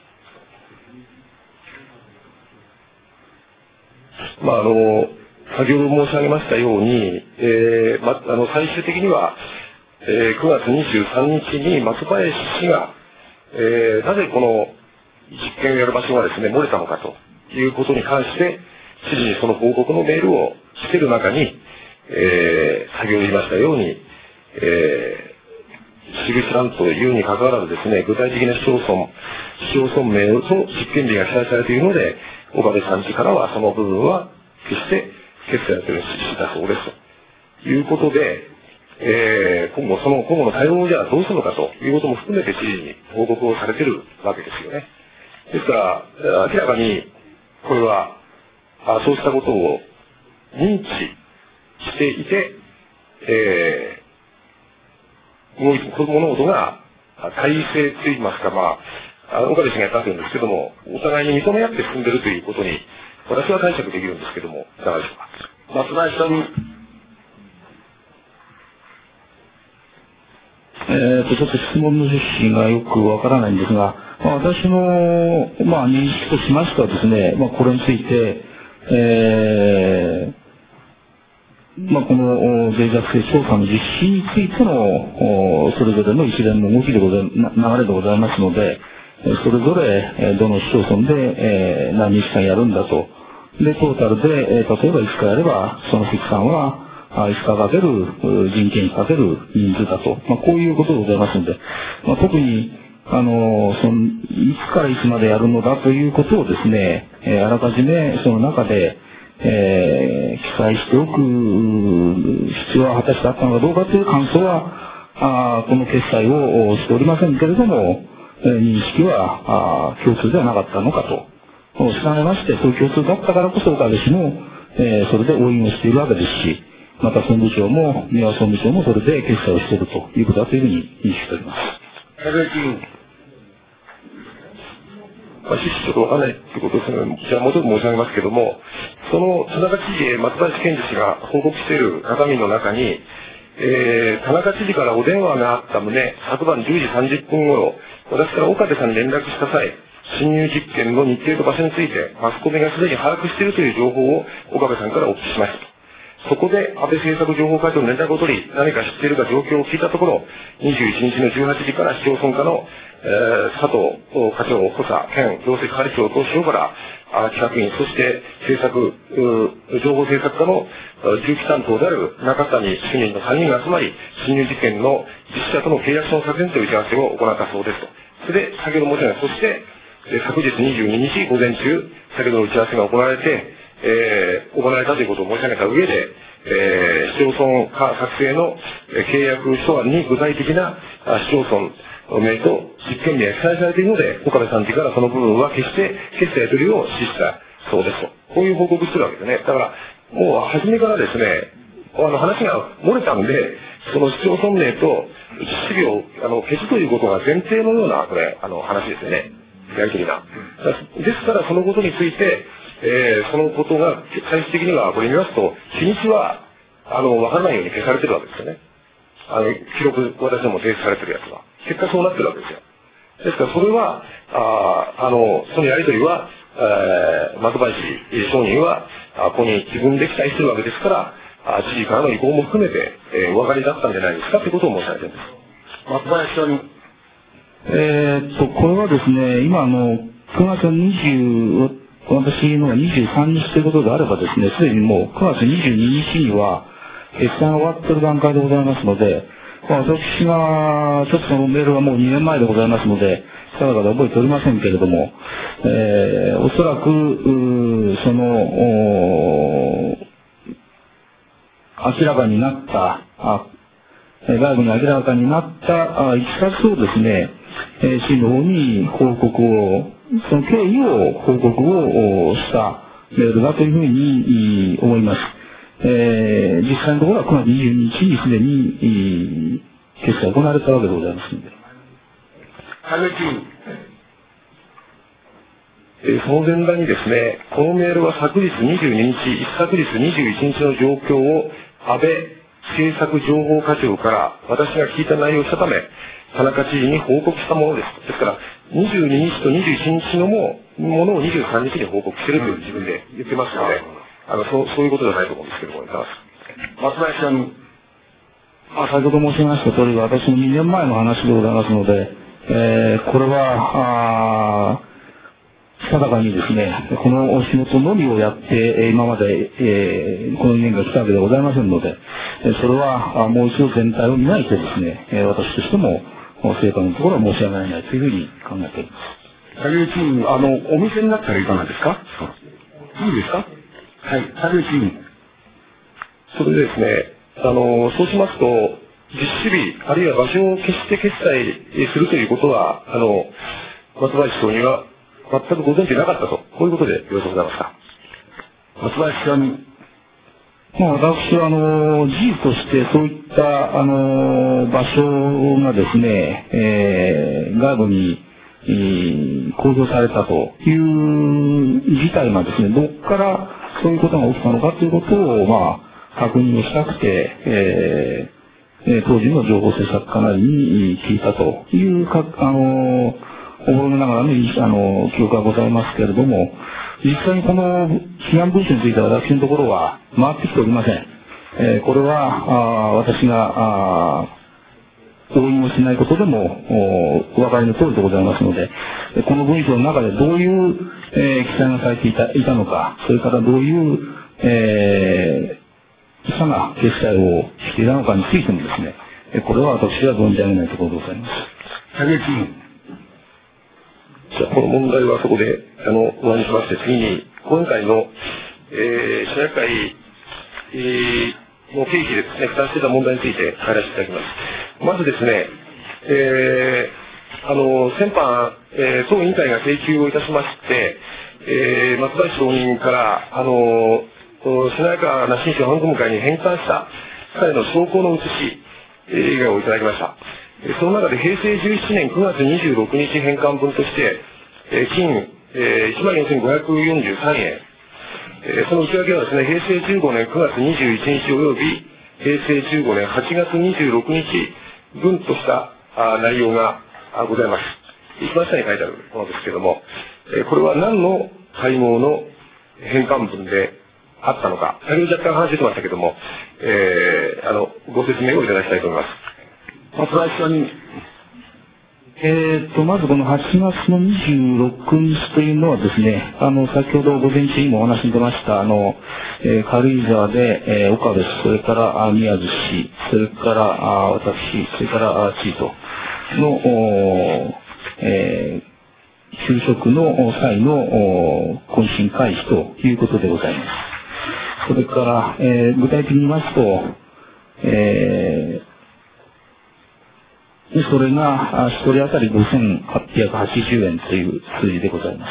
まあ、あの、先ほど申し上げましたように、えーま、あの最終的には、えー、くがつにじゅうさんにちに松林氏が、えー、なぜこの実験をやる場所がですね、漏れたのかということに関して、知事にその報告のメールをつける中に、えー、先ほど言いましたように、えー、知る知らんというにかかわらずですね、具体的な市町村、市町村名と実験日が記載されているので、岡部さんちからはその部分は決して決済というのを指示したそうですということで、えー、今後その今後の対応をじゃあどうするのかということも含めて知事に報告をされているわけですよね。ですから明らかにこれはあそうしたことを認知していて、えー、動いて物事が体制といいますか、まあ岡部氏がやったというんですけども、お互いに認め合って進んでいるということに私は解釈できるんですけども、いかがでしょうか。 松林さん。 えーと、ちょっと質問の趣旨がよくわからないんですが、まあ、私の、まあ、認識としましてはですね、まあ、これについて、えー、まあ、この脆弱性調査の実施についての、それぞれの一連の動きでござい、流れでございますので、それぞれ、どの市町村で、えー、何日間やるんだと。で、トータルで、えー、例えばいつかやれば、その期間はいつかかける人件費かける人数だと。まあ、こういうことでございますので、まあ、特に、あの、その、いつからいつまでやるのだということをですね、えー、あらかじめその中で、えー、記載しておく必要は果たしてあったのかどうかという感想は、あこの決済をしておりませんけれども、えー、認識は共通ではなかったのかと。従いまして、そういう共通だったからこそ岡部氏も、えー、それで応援をしているわけですし、また総務長も、三輪総務長もそれで決済をしているということだというふうに認識しております。 竹内議員。 まあ、趣旨ちょっとわかんないということですので、じゃあもうちょっと申し上げますけども、その田中知事へ松林健二氏が報告している中身の中に、えー、田中知事からお電話があった旨、昨晩じゅうじさんじゅっぷん頃、私から岡部さんに連絡した際、侵入実験の日程と場所について、マスコミがすでに把握しているという情報を岡部さんからお聞きしました。そこで安倍政策情報会長の連絡を取り、何か知っているか状況を聞いたところ、にじゅういちにちのじゅうはちじから市町村課の、えー、佐藤課長、補佐、県行政係長と塩原企画員、そして政策、情報政策課の重機担当である中谷主任のさんにんが集まり、侵入実験の実施者との契約書の作成という打ち合わせを行ったそうですと。それで、先ほど申し上げた、そして、昨日にじゅうににち午前中、先ほどの打ち合わせが行われて、えー、行われたということを申し上げた上で、えー、市町村課作成の契約書案に具体的な市町村名と実験名が記載されているので、岡部さんちからその部分は決して決済するよう指示したそうですと。こういう報告してるわけですね。だから、もう初めからですね、あの話が漏れたんで、その市町村名と実施日をあの消すということが前提のような、これ、あの話ですよね。やりきりな。ですから、そのことについて、えー、そのことが最終的にはこれ見ますと、日にちはあの分からないように消されてるわけですよね。あの記録、私ども提出されてるやつは。結果そうなってるわけですよ。ですからそれは、ああの、そのやりとりは、えー、松林商人は、ここに自分で記載してるわけですから、 知事からの意向も含めて、えー、お分かりだったんじゃないですかということを申し上げています。 松林さんに。 えーっと、これはですね、今あの、くがつにじゅう、私のがにじゅうさんにちということであればですね、すでにもうくがつにじゅうににちには決算が終わっている段階でございますので、私が、ちょっとそのメールはもうにねんまえでございますので、定かで覚えておりませんけれども、えー、おそらく、その、明らかになった、あ外部に明らかになったいきさつをですね、えー、市の方に報告を、その経緯を報告をしたメールだというふうに思います。えー、実際のところはくがつにじゅうににちにすでに決済が行われたわけでございますので。 えー、その前段にですね、このメールは昨日にじゅうににち、一昨日にじゅういちにちの状況を安倍政策情報課長から私が聞いた内容をしたため、田中知事に報告したものです。ですから、にじゅうににちとにじゅういちにちのものをにじゅうさんにちに報告しているという自分で言ってますので、あのそそういうことじゃないと思うんですけども、いかがですか。 松林さんに。 あ、先ほど申しました通り、私のにねんまえの話でございますので、えー、これは、定かにですね、この仕事のみをやって、今まで、えー、このにねんが来たわけではございませんので、それはもう一度全体を見ないとですね、私としても、成果のところは申し上げられないというふうに考えております。 竹内委員、あの、お見せになったらいかがですか。いいですか。はい、竹内委員。 それでですね、あの、そうしますと、実施日、あるいは場所を決して決済するということは、あの、松林総理は全くご存知なかったと、こういうことでよろしくございますか。 松林さんに。 まあ、私は、あの、事実としてそういった、あの、場所がですね、えー、外部に、えー、公表されたという事態がですね、どっからそういうことが起きたのかということを、まあ、確認をしたくて、えー、当時の情報政策課なりに聞いたというか、あの、覚えながらね、あの、記憶がございますけれども、実際にこの避難文書については私のところは回ってきておりません。えー、これは、あ私が、あ同意もしないことでもお分かりの通りでございますので、この文書の中でどういう、えー、記載がされていたいたのか、それからどういう、えー、記者が決済をしていたのかについてもですね、これは私は存じ上げないところでございます。 竹内委員。 じゃあ、この問題はそこで、あの、終わりにしまして、次に、今回の、えー、市役会、えー、の経費でですね、負担していた問題について入らせていただきます。まずですね、えー、あの、先般、えー、当委員会が請求をいたしまして、えー、松林承認から、あの、しなやかな新種反組会に返還した際の証拠の写し、えー、をいただきました。その中で平成じゅうななねんくがつにじゅうろくにち返還分として、えー、金、えー、いちまんよんせんごひゃくよんじゅうさんえん、えー、その内訳はですね、平成じゅうごねんくがつにじゅういちにちおよび平成じゅうごねんはちがつにじゅうろくにち分としたあ内容があございます。一番下に書いてあるものですけれども、えー、これは何の会合の返還分であったのか、先ほど若干話出てましたけれども、えー、あのご説明をいただきたいと思います。 松林さんに。 えーと、まずこのはちがつのにじゅうろくにちというのはですね、あの、先ほど午前中にもお話に出ました、あの、えー、軽井沢で、えー、岡部氏、それから宮津氏、それからあ私、それからチートの、えー、就職の際の懇親会費ということでございます。それから、えー、具体的に言いますと、えーそれが一人当たりごせんはっぴゃくはちじゅうえんという数字でございます。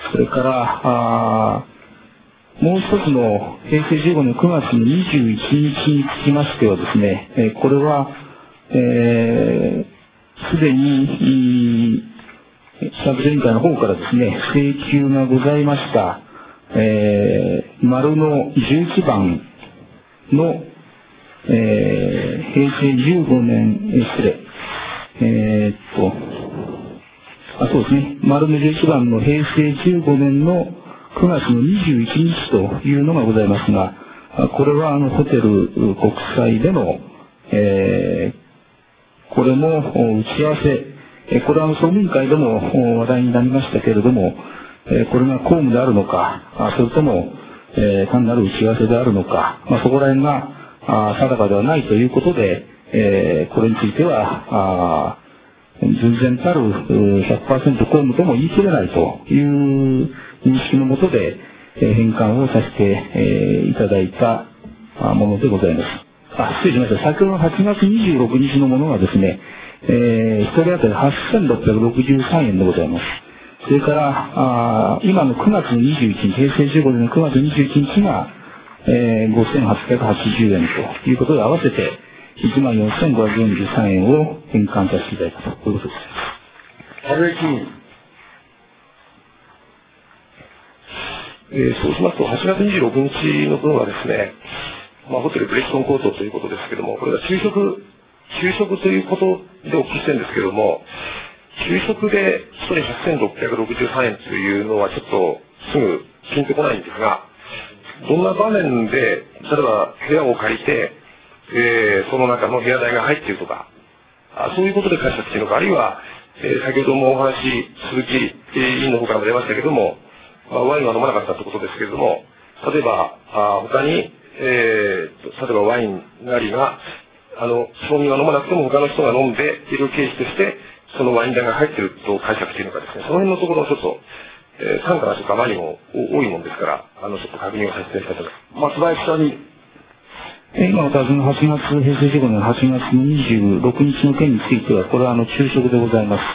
それから、あもう一つの平成じゅうごねんくがつのにじゅういちにちにつきましてはですね、えー、これは、えー、すでに、作成委員会の方からですね、請求がございました、えー、丸のじゅういちばんのえー、平成じゅうごねん、えー、失礼、えー、っと、あ、そうですね、丸のじゅういちばんの平成じゅうごねんのくがつのにじゅういちにちというのがございますが、 これはあのホテル国際での、えー、これも打ち合わせ、これはあの総務委員会でも話題になりましたけれども、これが公務であるのか、それとも、えー、単なる打ち合わせであるのか、まあ、そこら辺が定かではないということで、えー、これについては、純然たる ひゃくパーセント 公務とも言い切れないという認識のもとで、えー、返還をさせて、えー、いただいたものでございます。あ、失礼しました。先ほどのはちがつにじゅうろくにちのものがですね、えー、ひとり当たりはっせんろっぴゃくろくじゅうさんえんでございます。それから、あ今のくがつにじゅういちにち、平成じゅうごねんのくがつにじゅういちにちが、えー、ごせんはっぴゃくはちじゅうえんということで合わせていちまんよんせんごひゃくよんじゅうさんえんを返還させていただいたということです。 安倍金。 えー、そうしますと、はちがつにじゅうろくにちの分はですね、まあ、ホテルブレストンコートということですけども、これが昼食、昼食ということでお聞きしてるんですけども、昼食でひとりはっせんろっぴゃくろくじゅうさんえんというのはちょっとすぐピンとこないんですが、どんな場面で、例えば部屋を借りて、えー、その中の部屋代が入っているとか、あそういうことで解釈しているのか、あるいは、えー、先ほどもお話、鈴木委員の方からも出ましたけども、まあ、ワインは飲まなかったということですけれども、例えば、あ他に、えー、例えばワインなりが、あの、証人は飲まなくても他の人が飲んでいる経費として、そのワイン代が入っていると解釈しているのかですね、その辺のところをちょっと、えー、単価がちょっとあまりにも多いもんですから、あの、ちょっと確認をさせていただきます。 松林さんに。 今お尋ねのはちがつ、平成じゅうごねんはちがつのにじゅうろくにちの件については、これはあの、昼食でございます。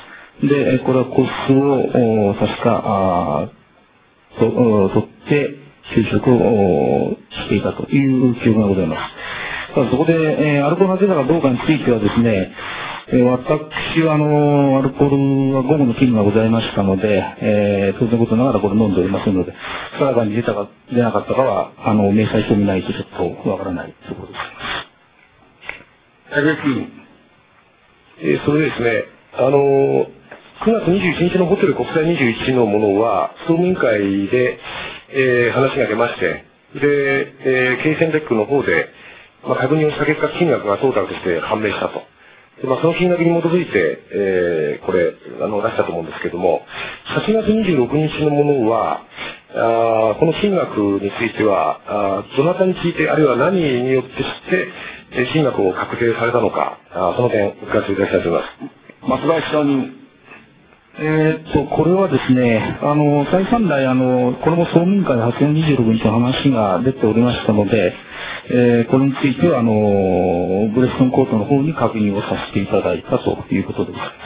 で、これは個室を、確か、あと、取って、昼食をしていたという記憶がございます。ただそこで、えー、アルコールが出たかどうかについてはですね、えー、私はあの、アルコールは午後の勤務がございましたので、えー、当然ことながらこれ飲んでおりませんので、定かに出たか出なかったかは、あの、明細してみないとちょっとわからないところです。 安倍金。 えー、それでですね、あの、くがつにじゅういちにちのホテル国際にじゅういちのものは、総務委員会で、えー、話が出まして、で、えー、経線レックの方で、まあ、確認をした結果、金額がトータルとして判明したと。でまあ、その金額に基づいて、えー、これ、あの、出したと思うんですけども、はちがつにじゅうろくにちのものは、あこの金額についてはあ、どなたに聞いて、あるいは何によって知って、え金額を確定されたのか、あその点、お聞かせいただきたいと思います。 松林さんに。 えーっと、これはですね、あの、再三来、あの、これも総務委員会ではちがつにじゅうろくにちの話が出ておりましたので、えー、これについては、あの、ブレストンコートの方に確認をさせていただいたということでございます。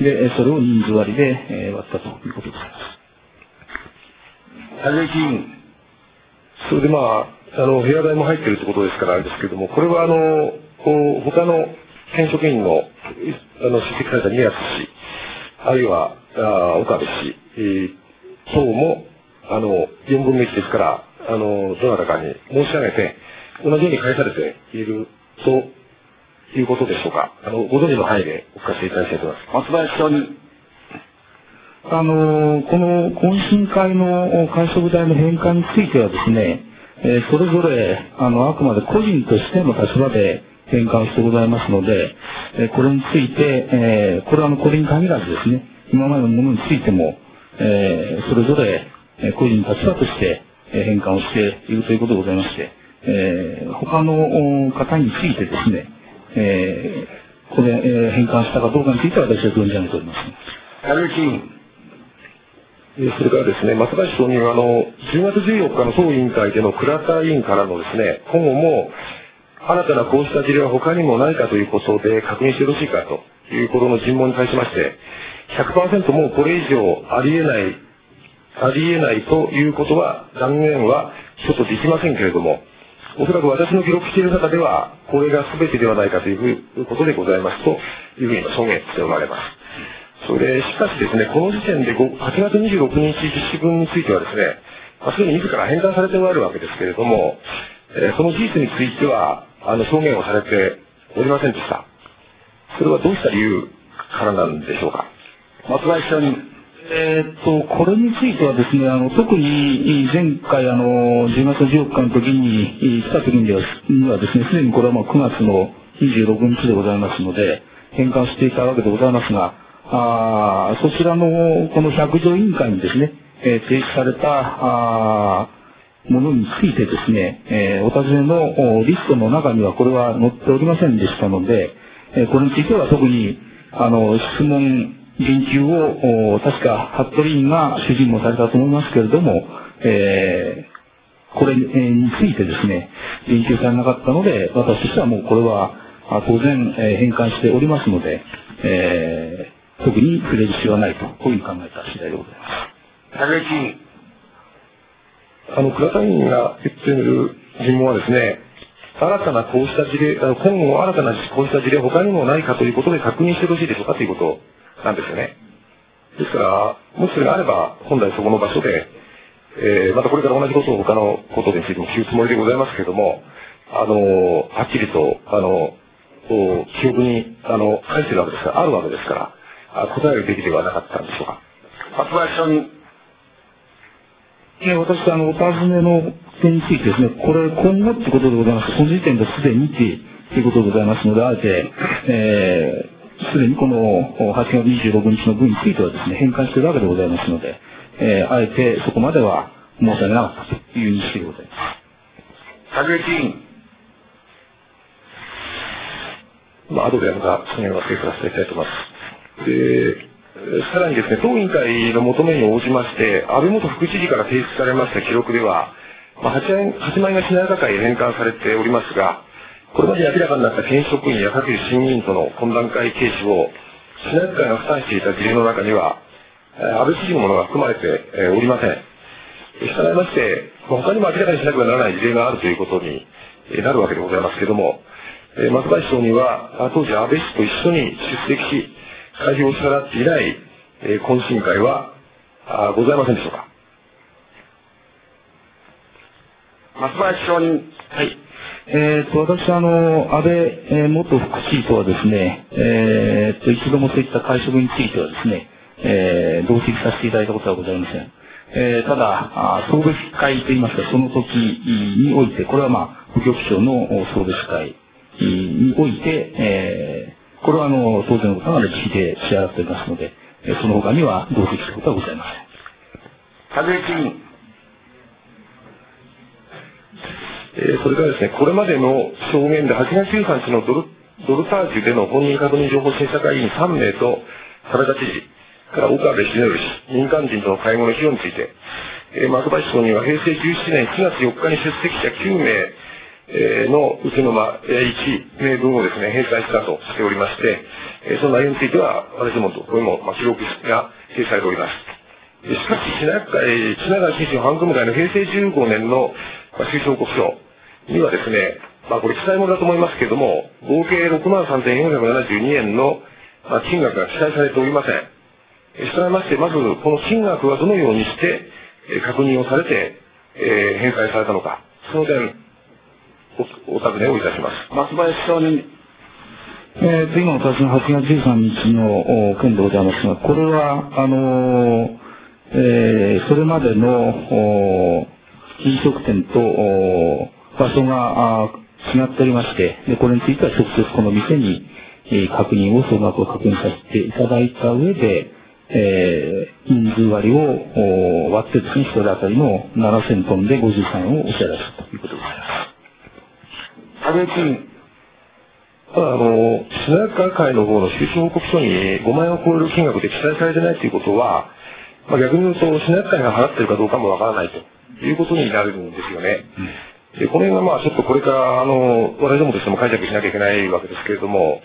で、それを人数割りで、えー、割ったということでございます。 安倍金。 それでまあ、あの、部屋代も入っているということですからあれですけれども、これはあの、こう他の県職員の、あの、出席された宮津氏、あるいは、あ岡部氏、えー、等も、あの、よんぶんのいちですから、あの、どなたかに申し上げて、同じように返されているということでしょうか。あの、ご存知の範囲でお聞かせいただきたいと思います。 松林さんに。 あの、この懇親会の会食代の返還についてはですね、えー、それぞれ、あの、あくまで個人としての立場で返還してございますので、えー、これについて、えー、これはあの、これに限らずですね、今までのものについても、えー、それぞれ、えー、個人の立場として、えー、返還をしているということでございまして、えー、他の方についてですね、えー、これ、えー、返還したかどうかについては私は存じ上げております。 安倍金。 それからですね、松林総務はあの、じゅうがつじゅうよっかの総委員会での倉田委員からのですね、今後も、新たなこうした事例は他にもないかということで確認してよろしいかということの尋問に対しまして、ひゃくパーセント もうこれ以上ありえない、ありえないということは断言はちょっとできませんけれども、おそらく私の記録している中では、これが全てではないかということでございますというふうに証言しておられます。それで、しかしですね、この時点ではちがつにじゅうろくにち実施分についてはですね、まあ、すでに自ら返還されておられるわけですけれども、えー、その事実については、あの、証言をされておりませんでした。それはどうした理由からなんでしょうか。 松林さんに。 えーっと、これについてはですね、あの、特に前回あの、じゅうがつじゅうよっかの時に来た時にはにはですね、すでにこれはまあくがつのにじゅうろくにちでございますので、返還していたわけでございますが、あそちらのこの百条委員会にですね、えー、提出されたあものについてですね、えー、お尋ねのリストの中にはこれは載っておりませんでしたので、えー、これについては特にあの質問言及を確か服部委員が主任もされたと思いますけれども、えー、これについてですね言及されなかったので、私としてはもうこれは当然、えー、返還しておりますので、えー、特に触れる必要はないとこういうふうに考えた次第でございます。 竹内委員。 あの倉田委員が言っている尋問はですね、新たなこうした事例、あの今後新たなこうした事例他にもないかということで確認してほしいでしょうかということなんですよね。ですから、もしそれがあれば、本来そこの場所で、えー、またこれから同じことを他のことについても聞くつもりでございますけれども、あの、はっきりと、あの、記憶に、あの、書いてるわけですから、あるわけですから、あ答えるべきではなかったんでしょうか。 松林証人。 私、あの、お尋ねの点についてですね、これ、今後ってことでございます。その時点ですでにということでございますので、あえて、えー、すでにこのはちがつにじゅうろくにちの分についてはですね、返還しているわけでございますので、えー、あえてそこまでは申し上げなかったという認識でございます。 竹内委員。 まあ、後でまた、そのような成果をしていきたいと思います。で、さらにですね、当委員会の求めに応じまして、安倍元副知事から提出されました記録では、まあ、はちまいがしなやか会へ返還されておりますが、これまで明らかになった県職員や各種審議員との懇談会軽視を、しなやか会が負担していた事例の中には、安倍知事のものが含まれておりません。したがいまして、他にも明らかにしなければならない事例があるということになるわけでございますけれども、松林町には、当時安倍氏と一緒に出席し、会費を支払っていない、えー、懇親会はあございませんでしょうか。 松林証人。 はい。えー、と私あの安倍、えー、元副知事とはですね、えー、と一度もそういった会食についてはですね、えー、同席させていただいたことはございません。えー、ただあ送別会といいますか、その時において、これはまあ部局長の送別会において、えーこれはあの当然のことながら自費で支払っておりますので、その他には同席することはございません。竹内委員。 えー、それからですね、これまでの証言ではちがつじゅうさんにちのドル、ドルタージュでの本人確認情報審査会議員さんめいと田中知事から岡部茂則氏、民間人との会合の費用について、えー、松林町には平成じゅうななねんしがつよっかに出席者きゅうめいのうちのまあいちめいぶんをですね、返済したとしておりまして、その内容については、私どものところにもまあ記録が掲載されております。しかし、品川会、品川謹慎反組会の平成じゅうごねんの収支報告書にはですね、まあこれ記載ものだと思いますけれども、合計ろくまんさんぜんよんひゃくななじゅうにえんの金額が記載されておりません。したがいまして、まずこの金額はどのようにして確認をされて、えー、返済されたのか、その点、お尋ねをいたします。 松林証人。 えー、今の私のはちがつじゅうさんにちの件でございますが、これは、あのーえー、それまでの飲食店と場所が違っておりまして、でこれについては直接この店に、えー、確認を、総額を確認させていただいた上で、えー、人数割を割ってですね、一人当たりのななせんトンでごじゅうさんえんをお支払いしたということでございます。 竹内委員。 ただ、あの、品川会の方の収支報告書にごまんえんを超える金額で記載されてないということは、まあ、逆に言うと、品川会が払ってるかどうかもわからないということになるんですよね。うん、でこの辺がまあちょっとこれから、あの、我々どもとしても解釈しなきゃいけないわけですけれども、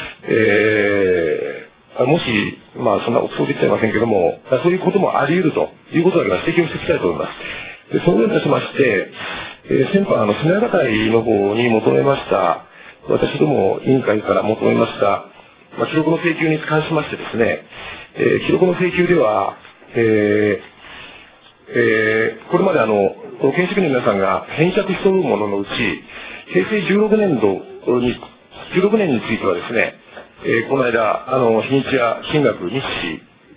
えー、もし、まあそんなそう言っちゃいませんけども、そういうこともあり得るということだけは指摘をしていきたいと思います。でそのようにいたしまして、えー、先般、あの、品川会の方に求めました、私ども委員会から求めました、まあ、記録の請求に関しましてですね、えー、記録の請求では、えーえー、これまであの、建築人の皆さんが返却しておるもののうち、平成じゅうろくねんどに、じゅうろくねんについてはですね、えー、この間、あの、日にちや金額、日時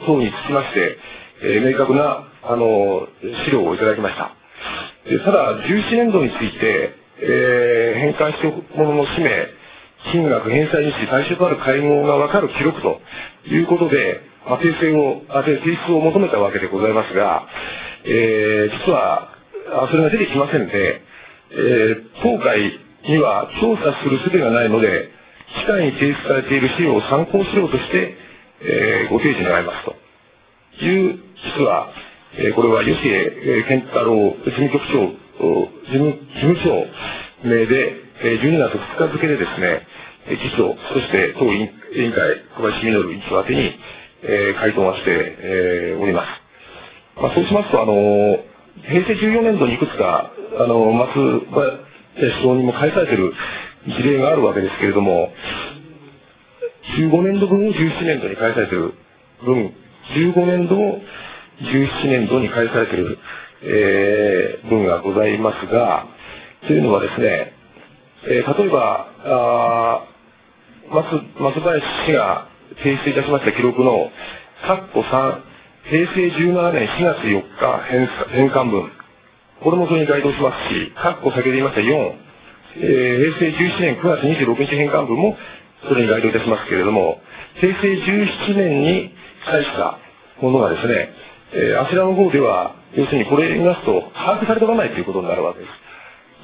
等につきまして、えー、明確な、あの、資料をいただきました。でただ、じゅうななねんどについて、えー、返還したものの氏名、金額、返済日時、対象となる会合が分かる記録ということで、まあ、訂正を、あ、提出を求めたわけでございますが、えー、実は、あそれが出てきませんで、えー、当会には調査する術がないので、機械に提出されている資料を参考資料として、えー、ご提示願いますという、実は、えー、これは吉江健太郎事務局長、事務、事務長名で、えー、じゅうにがつふつか付でですね、議長、そして当委員委員会、小林稔委員長宛てに、えー、回答がして、えー、おります。まあ、そうしますと、あのー、平成じゅうよねんどにいくつか、あのー、松林承認も返されている事例があるわけですけれども、じゅうごねんどぶんをじゅうななねんどに返されている分、じゅうごねんどをじゅうななねんどに返されている、えー、分がございますが、というのはですね、えー、例えば、あ松、松林氏が提出いたしました記録の、括弧さん、平成じゅうななねんしがつよっか返返還分、これもそれに該当しますし、括弧先ほど言いましたよん、えー、平成じゅうななねんくがつにじゅうろくにち返還分もそれに該当いたしますけれども、平成じゅうななねんに返したものがですね、えー、あちらの方では、要するにこれ言いますと、把握されておらないということになるわけです。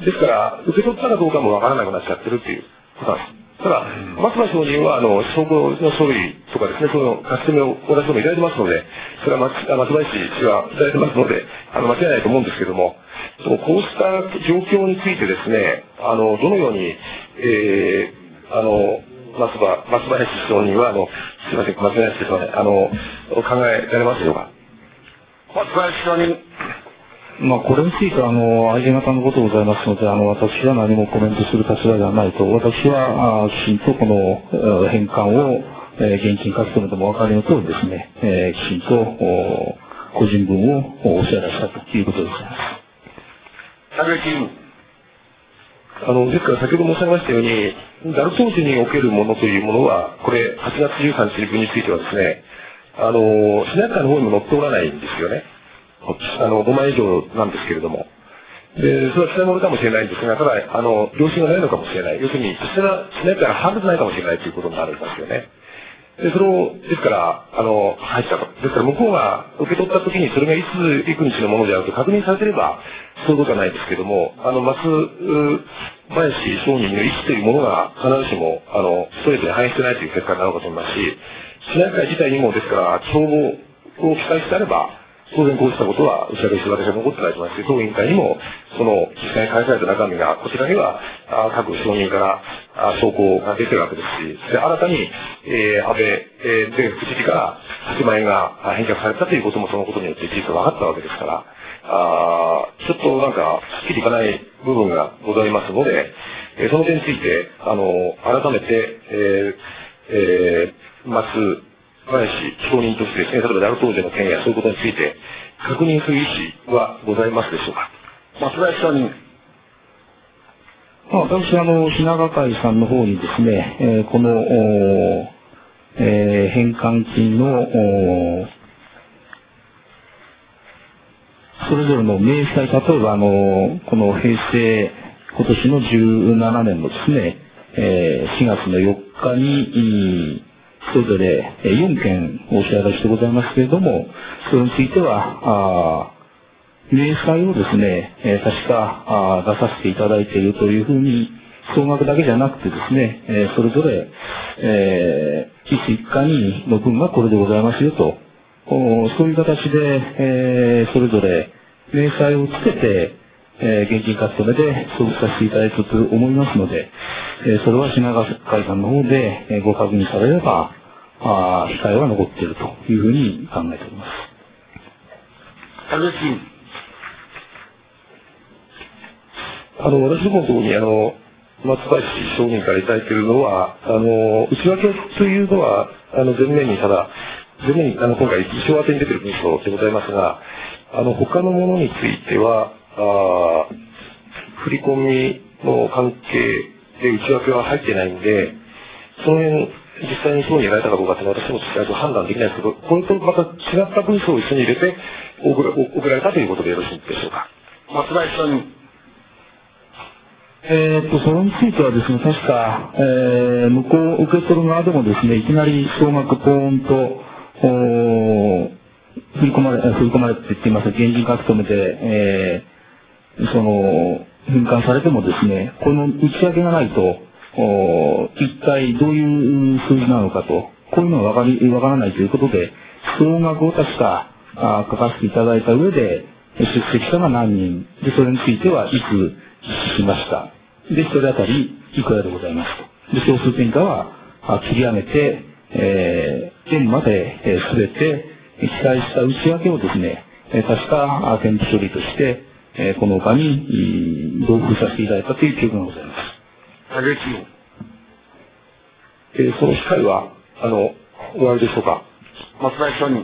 ですから、受け取ったかどうかもわからなくなっちゃってるっていうことなんです。ただ、松葉承認は、あの、証拠の書類とかですね、その書き留めをお出しもいただいてますので、それは松松林氏はいただいてますので、あの、間違いないと思うんですけども、そのこうした状況についてですね、あの、どのように、えー、あの、松葉、松林承認は、あの、すいません、松林ですね、あの、考えられますでしょうか。 松林承認。 まあ、これについては、あの、相手方のことございますので、あの、私は何もコメントする立場ではないと。私は、あきちんとこの、返還を、えー、現金書き留めてもお分かりの通りですね、えー、きちんと、個人分をお支払いしたということでございます。 竹内委員。 あの、ですから先ほど申し上げましたように、ダルトージにおけるものというものは、これ、はちがつじゅうさんにち分についてはですね、あの、シナリオの方にも載っておらないんですよね。あの、ごまん以上なんですけれども。で、それは記載物かもしれないんですが、ただ、あの、良心がないのかもしれない。要するに、実際はしないから把握ないかもしれないということになるんですよね。で、それを、ですから、あの、入ったと。ですから、向こうが受け取った時に、それがいつ、幾日のものであると確認されていれば、そういうことはないですけども、あの、松林商人の意思というものが、必ずしも、あの、ストレートに反映してないという結果になるかと思いますし、市内会自体にも、ですから、帳簿を記載してあれば、当然こうしたことは打ち上げして私は残ってないと思いますし、当委員会にも、その実際に返された中身が、こちらには、あ各証人からあ証拠が出てるわけですし、で新たに、えー、安倍、えー、前副知事からはちまんえんが返却されたということもそのことによって事実が分かったわけですから、あちょっとなんか、はっきりいかない部分がございますので、えー、その点について、あの、改めて、えーえー、松、林証人としてですね、例えばダルトージェの件やそういうことについて確認する意思はございますでしょうか。 松林証人。 まあ、私は、あの、ひなが会さんの方にですね、えー、この、えー、返還金の、それぞれの明細、例えば、あの、この平成、今年のじゅうななねんのですね、えー、しがつのよっかに、それぞれよんけんお支払いしてございますけれども、それについては、あ明細をですね、えー、確かあ出させていただいているというふうに、総額だけじゃなくてですね、えー、それぞれ、えー、いついっかにの分がこれでございますよと、そういう形で、えー、それぞれ明細をつけて、えー、現金書き留めで送付させていただいたと思いますので、えー、それは品川会さんの方で、えー、ご確認されれば、あ控えは残っているというふうに考えております。 竹内委員。 あの、私どものところに、あの、松林証人からいただいているのは、あの、内訳というのは、あの、前面にただ、前面に、あの、今回、議長宛てに出ている文章でございますが、あの、他のものについては、あ振り込みの関係で内訳は入ってないんで、その辺、 実際に党にやられたかどうかっていうのは私も実際判断できないですけど、これとまた違った文章を一緒に入れて送ら、送られたということでよろしいでしょうか。 松林さん。 えーっと、それについてはですね、確か、えー、向こう受け取る側でもですね、いきなり総額ポーンと、お振り込まれ、振り込まれてって言いますか、現金書き留めて、えー、その、返還されてもですね、この内訳がないと、お一体どういう数字なのかと、こういうのがわかり、わからないということで、総額を確か、あ書かせていただいた上で、出席者が何人、で、それについてはいつ実施しました。で、一人当たりいくらでございますと。で、小数点以下は切り上げて、えー、円まで、えー、全て記載した内訳をですね、えー、確か添付処理として、えー、この他に同封させていただいたという記憶がございます。 竹内。 えー、その機会は、あの、終わりでしょうか。 松林さんに。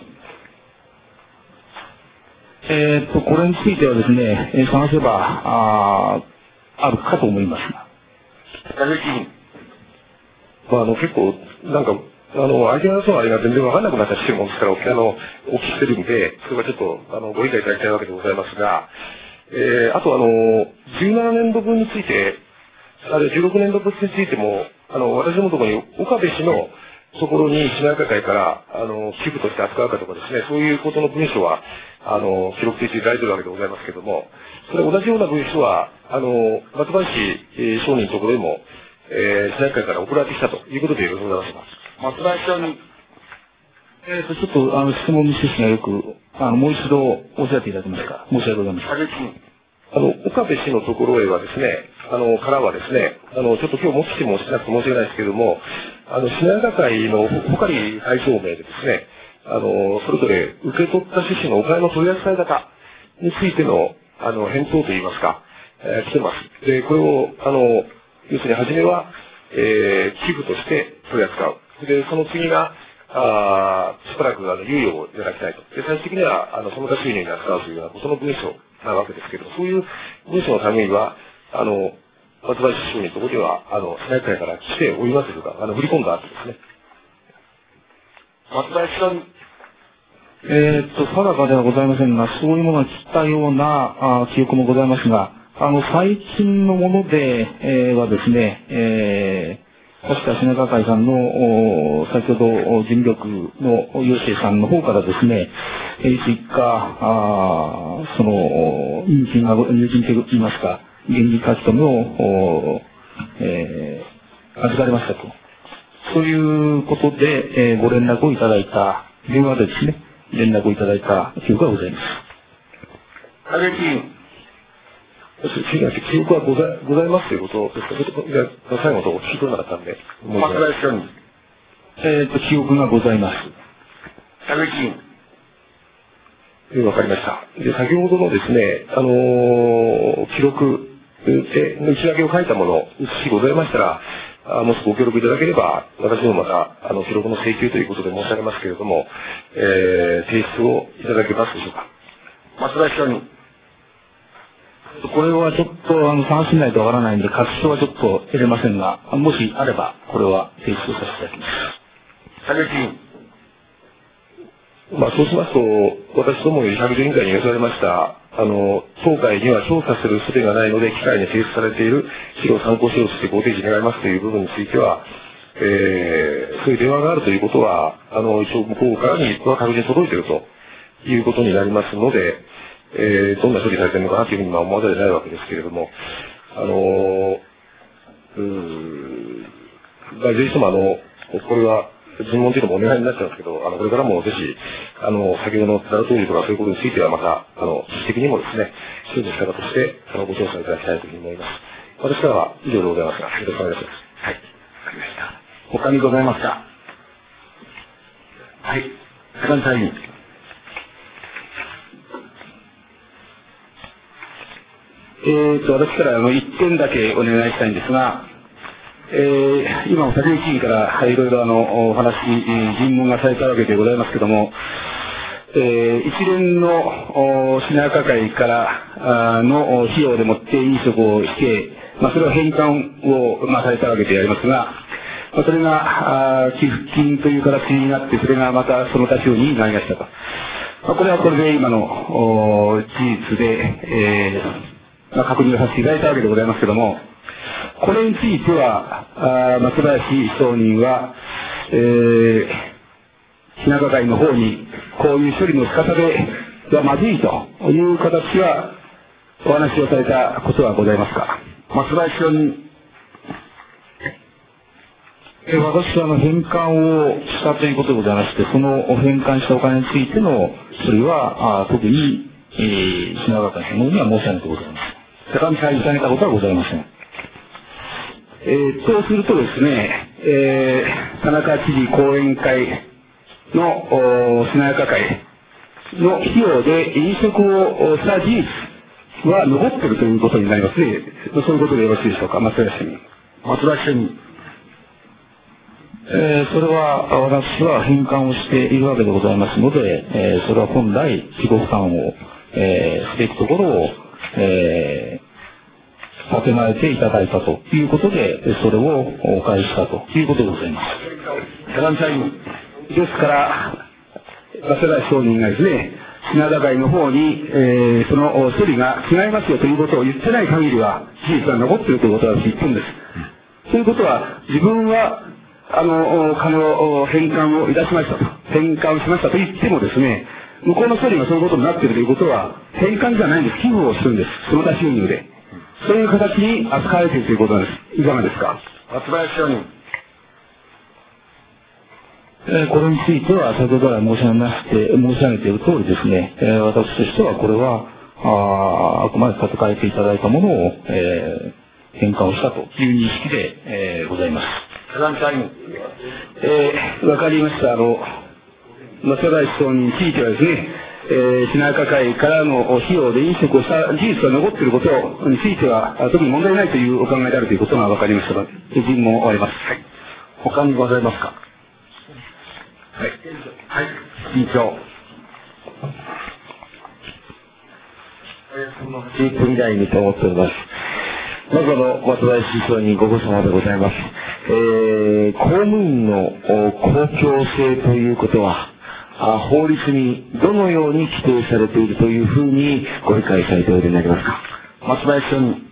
えーっと、これについてはですね、えー、探せば、ああるかと思いますが。 竹内。 まあ、あの、結構、なんか、あの、相手の話のあれが全然わかんなくなっちゃってるもんですから、あの、お聞きしてるんで、それはちょっと、あの、ご理解いただきたいわけでございますが、えー、あとあの、じゅうななねんどぶんについて、あるいはじゅうろくねんどぶんについても、あの、私どものところに岡部氏のところにしなやか会から、あの、寄付として扱うかとかですね、そういうことの文書は、あの、記録していただいているわけでございますけれども、それ同じような文書は、あの、松林、えー、商人のところにも、えー、しなやか会から送られてきたということでよろしくございますか。 松林さんに。 えーと、ちょっと、あの、質問の趣旨がよく、あの、もう一度おっしゃっていただけますか。申し訳ございません。 竹内。 あの、岡部氏のところへはですね、あの、からはですね、あの、ちょっと今日持ってきてもしなくて申し訳ないですけれども、あの、品川会のほかに対象名でですね、あの、それぞれ受け取った趣旨のお金の取り扱い方についての、あの、返答といいますか、えー、来てます。で、これを、あの、要するに初めは、えー、寄付として取り扱う。で、その次が、あしばらくあの猶予をいただきたいと。で、最終的には、あの、その他収入に扱うというような、その文章なわけですけれども、そういう文章のためには、あの、松林商人のところでは、あの、市内会から来ておりますというか、あの、振り込んだ後ですね。 松林さん。 えーっと、定かではございませんが、そういうものが来たようなあ記憶もございますが、あの、最近のもので、えー、はですね、えー、確か品川会さんの、先ほど、事務局の陽生さんの方からですね、えー、追加、あその、入金が、入金といいますか、現金書き留めを、えー、預かりましたと。そういうことで、えー、ご連絡をいただいた、電話でですね、連絡をいただいた記憶がございます。 竹内。 記憶はござございますということですか。ちょっと、じゃあ、最後のところ聞き取れなかったんで。 松林さんに。 えっと、記憶がございます。 竹内。 えわかりました。で、先ほどのですね、あのー、記録で、内訳を書いたもの、もしございましたら、あもしご協力いただければ、私もまた、あの、記録の請求ということで申し上げますけれども、えー、提出をいただけますでしょうか。 松林さんに。 これはちょっと、あの、探しないとわからないんで、確証はちょっと得れませんが、もしあれば、これは提出をさせていただきます。 竹内。 まあ、そうしますと、私どもの百条委員会に寄せられました、あの、当会には調査する術がないので、機械に提出されている資料参考資料としてご提示願いますという部分については、えー、そういう電話があるということは、あの、一応向こうからには確実に届いているということになりますので、えー、どんな処理されているのかなというふうに思わざるを得ないわけですけれども、あのー、うーん、まあ、ぜひともあの、これは、尋問というのもお願いになっちゃうんですけど、あの、これからもぜひ、あの、先ほどの伝わる通りとかそういうことについてはまた、あの、自主的にもですね、周知の仕方として、あの、ご調査いただきたいというふうに思います。私からは以上でございますが、よろしくお願いします。 はい。わかりました。他にございますか。はい。セカンド隊員。えーと、私からあの、一点だけお願いしたいんですが、えー、今も竹内議員からいろいろあの、お話、尋問がされたわけでございますけども、えー、一連の品川会からの費用でもって飲食をして、まあ、それを返還を、まあ、されたわけでありますが、 それが寄付金という形になって、それがまたその他収入になりましたと。これはこれで今の事実で、えーまあ、確認をさせていただいたわけでございますけども、これについては、松林商人は、えー、ひなか会の方にこういう処理の仕方ではまずいという形はお話をされたことはございますか。松林商人。 私はあの返還をしたということでございまして、その返還したお金についての処理は、あ特に、えー、品川会の方には申し上げてございます。高見会に申し上げたことはございません。 えー、そうするとですね、えー、田中知事講演会のしなやか会の費用で飲食をした事実は残っているということになりますね。そういうことでよろしいでしょうか、松林主任。松林主任。 えー、それは私は返還をしているわけでございますので、えー、それは本来自己負担を、えー、すべきところを、えー、立てまえていただいたということで、それをお返ししたということでございます。 高見社員。ですから、松林商人がですね、品田会の方に、えー、その処理が違いますよということを言ってない限りは、事実が残っているということは言ってるんです。ということは、自分は、あの、金を返還をいたしましたと。返還しましたと言ってもですね、向こうの処理がそういうことになっているということは、返還じゃないんです。寄付をするんです。その他収入で。そういう形に扱われているということなんです。いかがですか。松林商人。 えー、これについては、先ほどから申し上げまして、申し上げている通りですね、えー、私としてはこれは、あ, あくまで立て替えていただいたものを、えー、返還をしたという認識で、えー、ございます。 高見社員。えー、わかりました。あの、松林商人についてはですね、えー、品川会からの費用で飲食をした事実が残っていることについては、特に問題ないというお考えであるということがわかりましたので、尋問を終わります。はい。他にございますか。はい。はい。委員長。 じゅっぷん以内にと思っております。まずあの、松林商人ご苦労様でございます。えー、公務員の公共性ということは、あ法律にどのように規定されているというふうにご理解されておいでになりますか。 松林商人。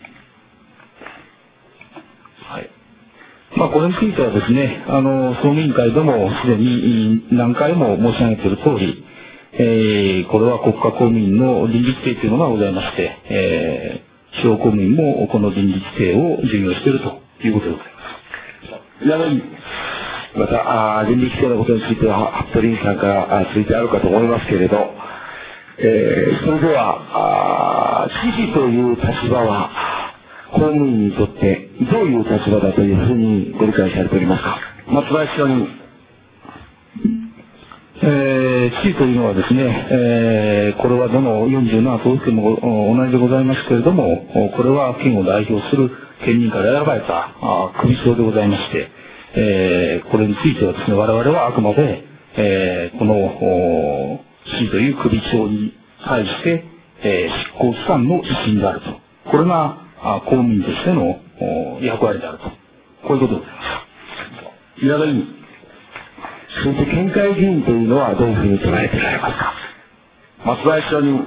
はい。まあ、これについてはですね、あの、総務委員会でもすでに何回も申し上げている通り、えー、これは国家公務員の倫理規定というのがございまして、えー、地方公務員もこの倫理規定を準用しているということでございます。 なのに、また、あ倫理規定のことについては、服部委員さんからついてあるかと思いますけれど、えー、それでは、あ知事という立場は、公務員にとってどういう立場だというふうにご理解されておりますか。 松林商人。 えー、知事というのはですね、えー、これはどのよんじゅうなな都府県も同じでございますけれども、これは県を代表する県民から選ばれた首長でございまして、えー、これについてはですね、我々はあくまで、えー、この知事という首長に対して、えー、執行機関の一員であると。これが公務員としての役割であると。こういうことでございます。 稲田委員。そして県会議員というのはどういうふうに捉えてられますか。 松林商人。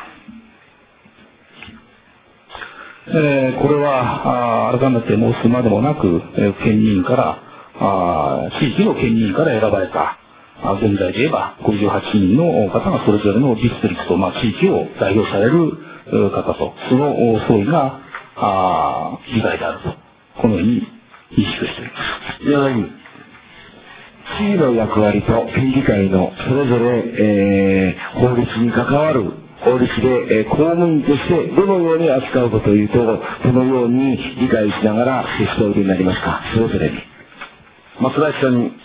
えー、これは改めて申すまでもなく、えー、県議員からあ地域の県議員から選ばれたあ現在で言えばごじゅうはちにんの方がそれぞれのディストリクト、まあ、地域を代表される方とその総意があ議会であるとこのように認識しております。 いや知事の役割と県議会のそれぞれ、えー、法律に関わる法律で、えー、公務員としてどのように扱うかというとどのように理解しながら接しておいでになりますか。それぞれに松林さんに。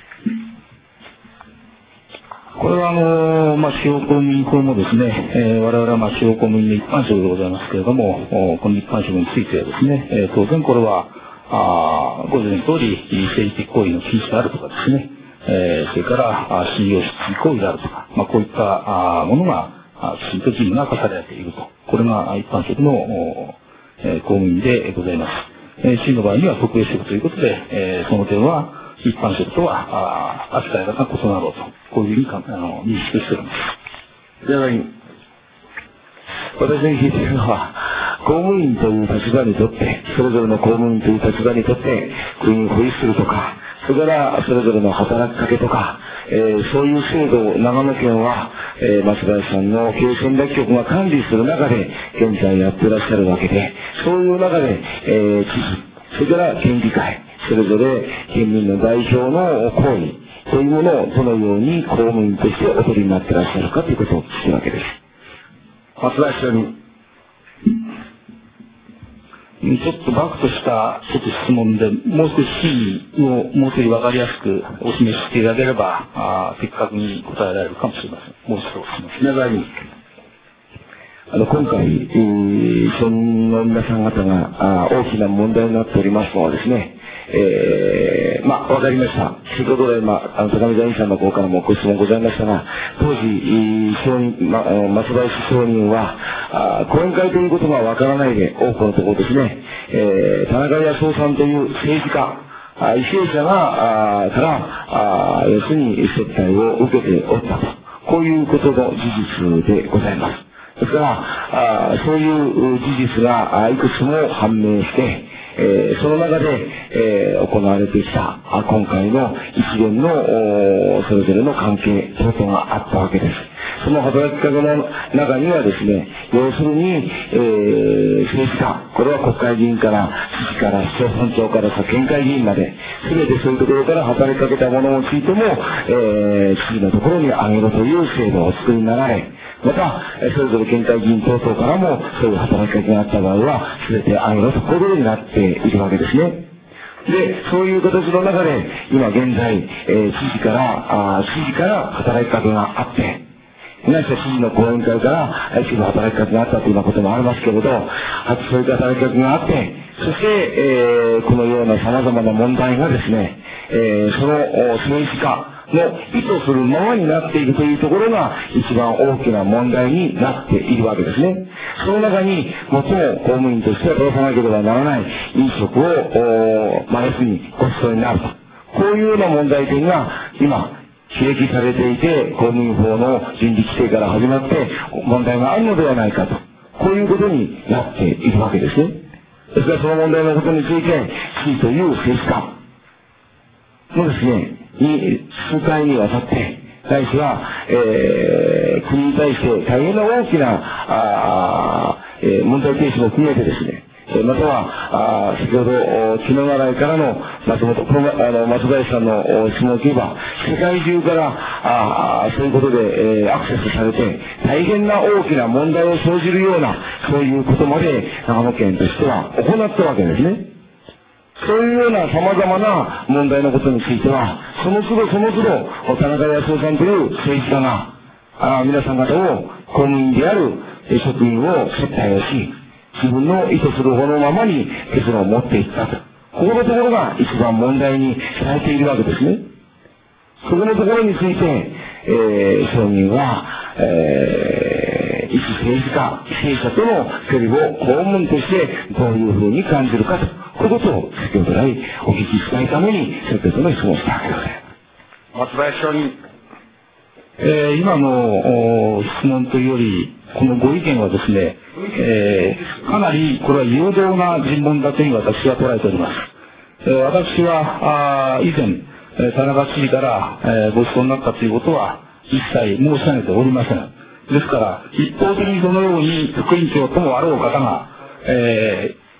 これはあのー、まあ、地方公務員法もですね、えー、我々はまあ地方公務員の一般職でございますけれども、この一般職についてはですね、えー、当然これはあご存知の通り政治的行為の禁止であるとかですね、えー、それから信用失墜行為であるとか、まあ、こういったあものがきちんと義務が課されていると。これが一般職の、えー、公務員でございます。 えー、市の場合には特別職ということで、えー、その点は一般職とはあ扱い方が異なろうと、こういうふうにかあの認識しております。 では、私が聞いているのは、公務員という立場にとって、それぞれの公務員という立場にとって、国に保育するとか、それからそれぞれの働きかけとか、えー、そういう制度を長野県は、えー、松林さんの経営戦略局が管理する中で、現在やっていらっしゃるわけで、そういう中で、えー、知事、それから県議会、それぞれ県民の代表の行為、というものをどのように公務員としてお取りになっていらっしゃるかということを聞くわけです。 松林署に。 ちょっとバックとしたちょっと質問で、もう少し真意をもう少し分かりやすくお示ししていただければ、あ的確に答えられるかもしれません。もう一度すみません。 皆さんに。 あの、今回、えー、その皆さん方があ大きな問題になっておりますのはですね、えー、まあ、わかりました。先ほど来、まあ、あの、高見財務さんの方からもご質問ございましたが、当時、証人、ま、松林証人は、あ講演会ということがわからないで、多くのところですね、えー、田中康夫さんという政治家、あ為政者が、あから、あ要するに接待を受けておったと。こういうことの事実でございます。ですから、あそういう事実がいくつも判明して、えー、その中で、えー、行われてきた今回の一連のそれぞれの関係等々があったわけです。その働きかけの中にはですね、要するに、えー、政治家、これは国会議員から知事から市町村長から県会議員まで、すべてそういうところから働きかけたものについても、えー、知事のところに挙げろという制度を作りになられ、また、それぞれ県会議員等々からも、そういう働きかけがあった場合は、すべて挙げろと、こういうことになっているわけですね。で、そういう形の中で、今現在、えー、知事から、あ知事から働きかけがあって、皆さん知事の講演会から、一部働きかけがあったというようなこともありますけれど、そういう働きかけがあって、そして、えー、このような様々な問題がですね、えー、その政治家、の意図するままになっているというところが一番大きな問題になっているわけですね。その中に最も公務員としては通さなければならない飲食をまあ要するにご馳走になると。こういうような問題点が今刺激されていて、公務員法の倫理規定から始まって問題があるのではないかと。こういうことになっているわけですね。ですからその問題のことについて、知事という政治家のですね、に数回にわたって、大使は、えー、国に対して大変な大きな、あえー、問題提起も含めてですね、または、あ先ほど、木野柄井からの松本、あの、松林さんの質問を聞けば、世界中から、あそういうことで、えー、アクセスされて、大変な大きな問題を生じるような、そういうことまで、長野県としては行ったわけですね。そういうような様々な問題のことについては、その都度その都度、田中康夫さんという政治家が、あ皆さん方を公務員である職員を接待をし、自分の意図する方のままに結論を持っていったと。ここのところが一番問題にされているわけですね。そこのところについて、えー、証人は、えー、一政治家、政者との距離を公務員としてどういうふうに感じるかと。こういうことを先ほど来お聞きしたいために、先ほどの質問をしたわけでございます。 松林証人。 えー、今の質問というより、このご意見はですね、えー、かなりこれは有道な尋問だというふうに私は捉えております。えー、私は、あ以前、えー、田中知事から、えー、ご質問になったということは一切申し上げておりません。ですから、一方的にそのように副委員長ともあろう方が、えー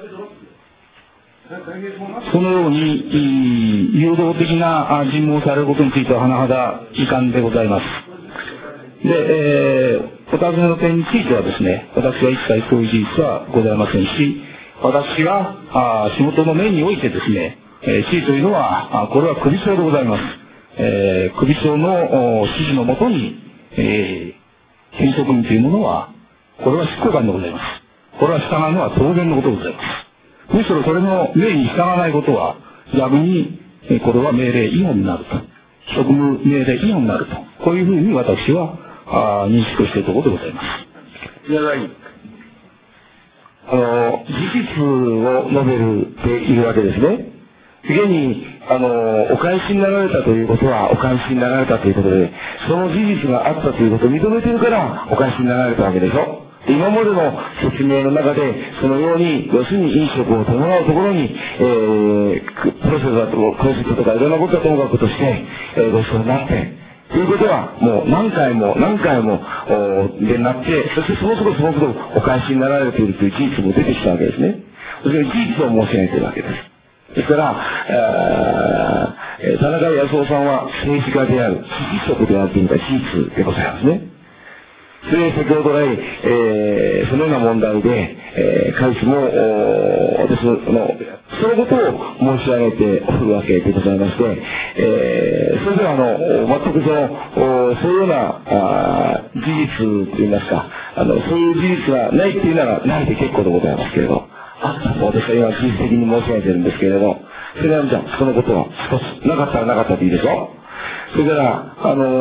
そのように誘導的な尋問をされることについては甚だ遺憾でございます。で、えー、お尋ねの点についてはですね、私は一切そういう事実はございませんし、私があ仕事の面においてですね、えー、知事というのは、これは首長でございます。えー、首長の指示のもとに、えー、県職員というものは、これは執行官でございます。これは従うのは当然のことでございます。むしろそれの命に従わないことは、逆に、これは命令違反になると。職務命令違反になると。こういうふうに私は、あ認識をしているところでございます。 宮崎。あの、 の、事実を述べるっているわけですね。現に、あの、お返しになられたということは、お返しになられたということで、その事実があったということを認めているから、お返しになられたわけでしょ。今までの説明の中で、そのように、要するに飲食を伴うところに、えー、プロセスだと、プロセスとかいろんなことはともかくとして、えー、ご一緒になって、ということは、もう何回も何回も、でなって、そしてその都度その都度お返しになられているという事実も出てきたわけですね。それで事実を申し上げているわけです。ですから、えー、田中康夫さんは政治家である、知事職であるというのが事実でございますね。それで先ほど来、えー、そのような問題で、えー、会費も、私の、そのことを申し上げておるわけでございまして、えー、それではあの、全くその、そういうような、あ事実といいますか、あの、そういう事実がないっていうならないで結構でございますけれど、あったと私は今事実的に申し上げてるんですけれど、それはじゃあ、そのことは一つ、なかったらなかったでいいでしょ。それから、あの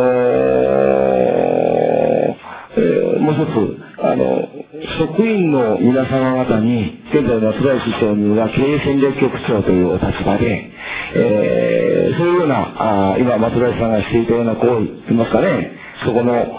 ー、えー、もう一つ、あの、職員の皆様方に、現在の松林承認は経営戦略局長というお立場で、えー、そういうような、あ今松林さんがしていたような行為、言いますかね、そこの、例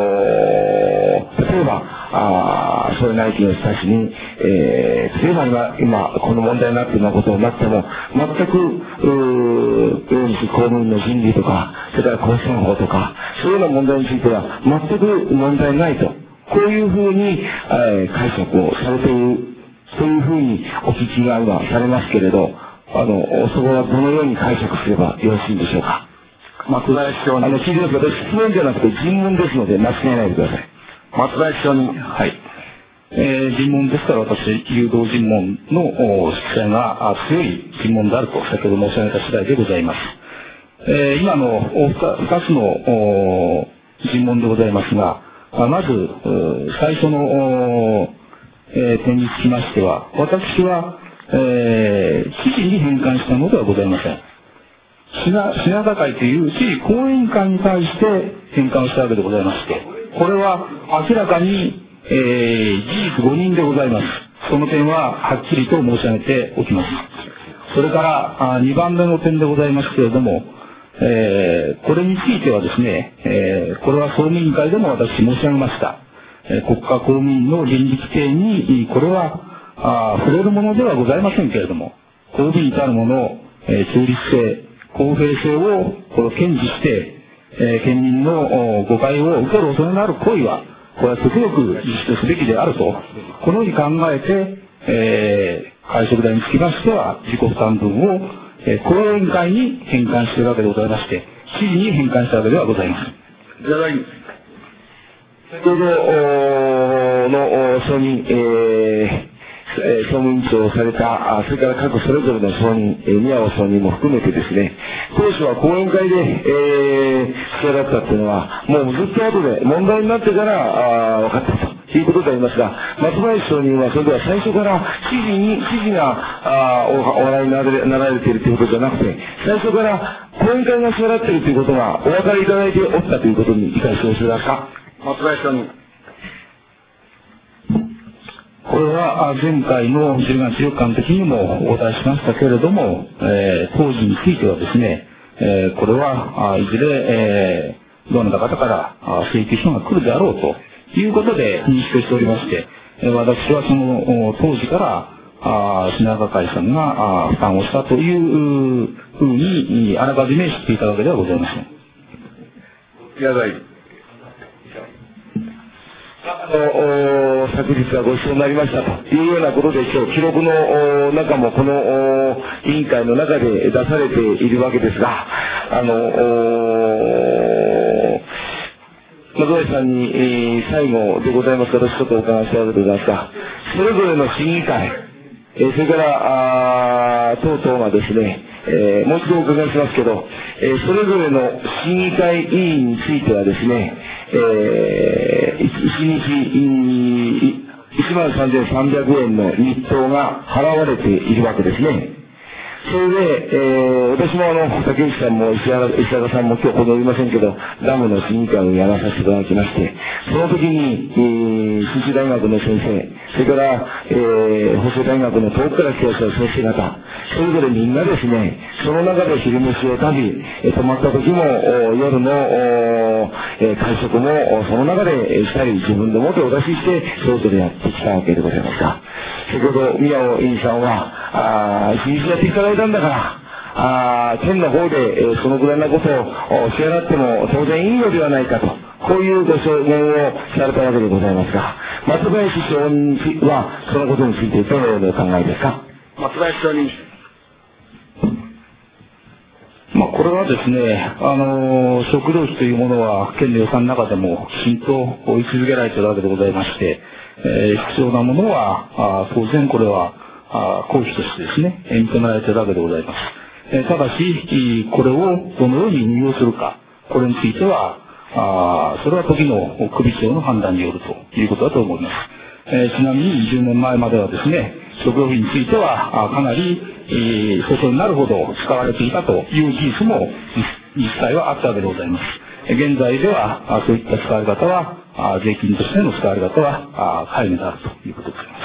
えば、あそれ内規の人たちに、えー、例えば今、今、この問題になっているようなことになっても、全く、うー、公務員の人事とか、それから公選法とか、そういうような問題については、全く問題ないと。こういうふうに、えー、解釈をされている、そういうふうにお聞きが今されますけれど、あの、そこはどのように解釈すればよろしいんでしょうか。 松林省あの、聞いてますけど、質問じゃなくて尋問ですので、間違えないでください。 松林省に。 はい。えー、尋問ですから私、誘導尋問の色彩が強い尋問であると先ほど申し上げた次第でございます。えー、今の二つの尋問でございますが、まず、最初の、えー、点につきましては、私は、えー、知事に返還したのではございません。品田会という知事後援会に対して返還したわけでございまして、これは明らかに、えー、事実誤認でございます。その点ははっきりと申し上げておきます。それからにばんめの点でございますけれども、えー、これについてはですね、えー、これは総務委員会でも私申し上げました。えー、国家公務員の倫理規定に、これはあ触れるものではございませんけれども、公務員たるもの、えー、中立性、公平性をこれ堅持して、えー、県民の誤解を受ける恐れのある行為は、これは極力自粛すべきであると、このように考えて、えー、会食代につきましては、自己負担分を、えー、後援会に返還しているわけでございまして、知事に返還したわけではございません。 じゃあ、 先ほどの承認、えーえー、総務委員長をされた、それから各それぞれの承認、えー、宮尾承認も含めてですね、当初は講演会で、えー、必要だったっていうのは、もうずっと後で問題になってからあ分かったということでありますが、松林承認はそれでは最初から知事に、知事があ お, お笑いになられなられているということじゃなくて、最初から講演会が支払っているということがお分かりいただいておったということに理解してよろしいですか。 松林承認。 これは前回のじゅうがつよっかの時にもお答えしましたけれども、えー、当時についてはですね、えー、これはいずれ、えー、どなた方から請求書が来るであろうということで認識しておりまして、私はその当時から品川会さんが負担をしたというふうにあらかじめ知っていたわけではございません。 宮台。 あの昨日はご一緒になりましたというようなことでしょう。記録の中もこの委員会の中で出されているわけですが、あの松林さんに、えー、最後でございますからちょっとお伺いしたいわけでございますが、それぞれの審議会、えー、それから等々がですね、えー、もう一度お伺いしますけど、えー、それぞれの審議会委員についてはですね、えー、いちにちいちまんさんぜんさんびゃくえんの日当が払われているわけですね。それで、えー、私もあの、竹内さんも石原、石原さんも今日ここにおりませんけど、ダムの審議会をやらさせていただきまして、 その時に、えー、信州大学の先生、それから、えー、法政大学の遠くから来た先生方、それぞれみんなですね、その中で昼飯を食べ、えー、泊まった時も、夜の、えー、会食も、その中でしたり、自分でもってお出しして、それぞれやってきたわけでございますが、先ほど宮尾委員さんは、あ一日やっていただいたんだから、あ県の方で、えー、そのぐらいのことを支払っても当然いいのではないかと、こういうご証言をされたわけでございますが、松林省人はそのことについてどのようにお考えですか。 松林省人。 まあ、これはですね、あのー、食料費というものは県の予算の中でもきちんと位置づけられているわけでございまして、えー、必要なものはあ当然これはあ公費としてですね、認められているわけでございます。えー、ただし、これをどのように運用するか、これについては、あそれは時の首長の判断によるということだと思います。えー、ちなみにじゅうねんまえまではですね、食料費についてはあかなり、えー、相当になるほど使われていたという事実も実際はあったわけでございます。えー、現在ではあそういった使われ方はあ税金としての使われ方はあ皆無であるということでございます。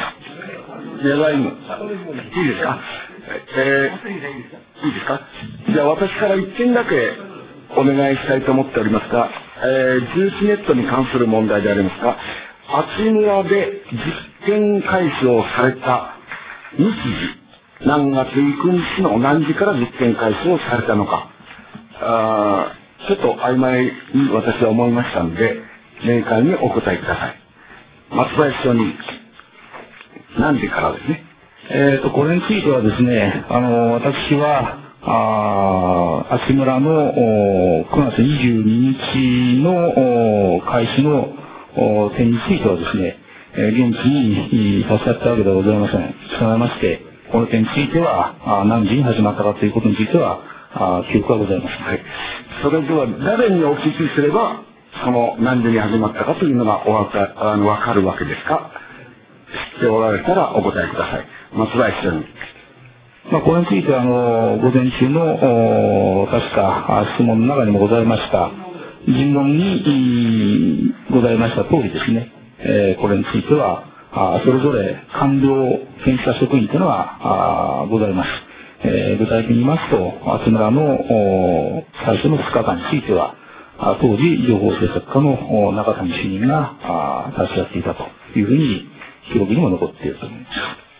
宮沢委員、いいですか。えー、いいですか。じゃあ私から一点だけお願いしたいと思っておりますが、えー、重機ネットに関する問題でありますが、阿智村で実験開始をされた日時、何月いくにちの何時から実験開始をされたのか、あちょっと曖昧に私は思いましたので、明快にお答えください。松林署に何時からですね。 えーと、これについてはですね、あの、私は、あ阿智村のくがつにじゅうににちの開始の点についてはですね、現地に立ち会ったわけではございません。従いまして、この点については何時に始まったかということについては記憶はございません。 はい。それでは誰にお聞きすれば、その何時に始まったかというのがおわかあの分かるわけですか。知っておられたらお答えください。松林署に。 まあ、これについては、あの、午前中の、確か、質問の中にもございました、尋問にございました通りですね、えー、これについては、あそれぞれ官僚検査職員というのがあございます。えー、具体的に言いますと、阿智村の最初のふつかかんについては、当時、情報政策課の中谷主任が立ち会っていたというふうに、記録にも残っていると思います。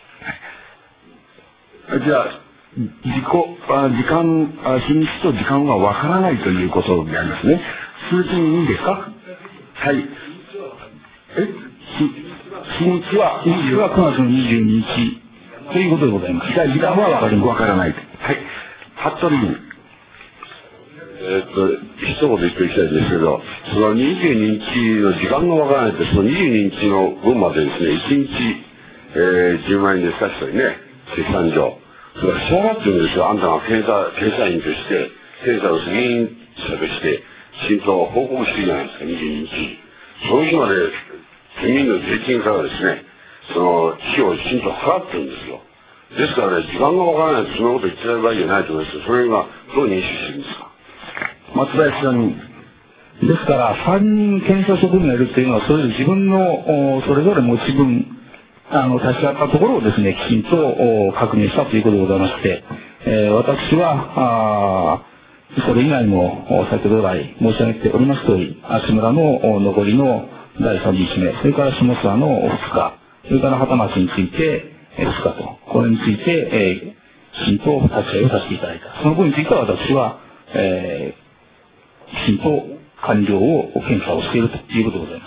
じゃあ、時刻、あ時間、あ日にちと時間はわからないということでありますね。数字にいいですか。はい。え日にちは、 日にちはくがつのにじゅうににちということでございます。 じゃあ時間はわからないと。はい。服部君。 えっと、一言言っておきたいんですけど、そのにじゅうににちの時間がわからないって、そのにじゅうににちの分までですね、いちにち、えー、じゅうまんえんですか、一人ね、決算上。それは支払ってるんですよ。あんたが検査、検査員として、検査の責任者として、きちんと報告してるじゃないですか、にじゅうににち。その日まで、県民の税金からですね、その費用をきちんと払ってるんですよ。ですからね、時間がわからないとそんなこと言ってる場合じゃないと思いますよ。それがどう認識してるんですか。 松林さんに。 ですから、さんにん検査職員がいるっていうのは、それぞれ自分の、それぞれ持ち分、あの、立ち会ったところをですね、きちんと確認したということでございまして、えー、私は、あそれ以外も、先ほど来申し上げております通り、阿智村の残りのだいさん日目、それから下諏訪のふつか、それから畑町についてふつかと、これについて、えー、きちんと立ち会いをさせていただいた。その分については私は、えー、きちんと完了を検査をしているということでございます。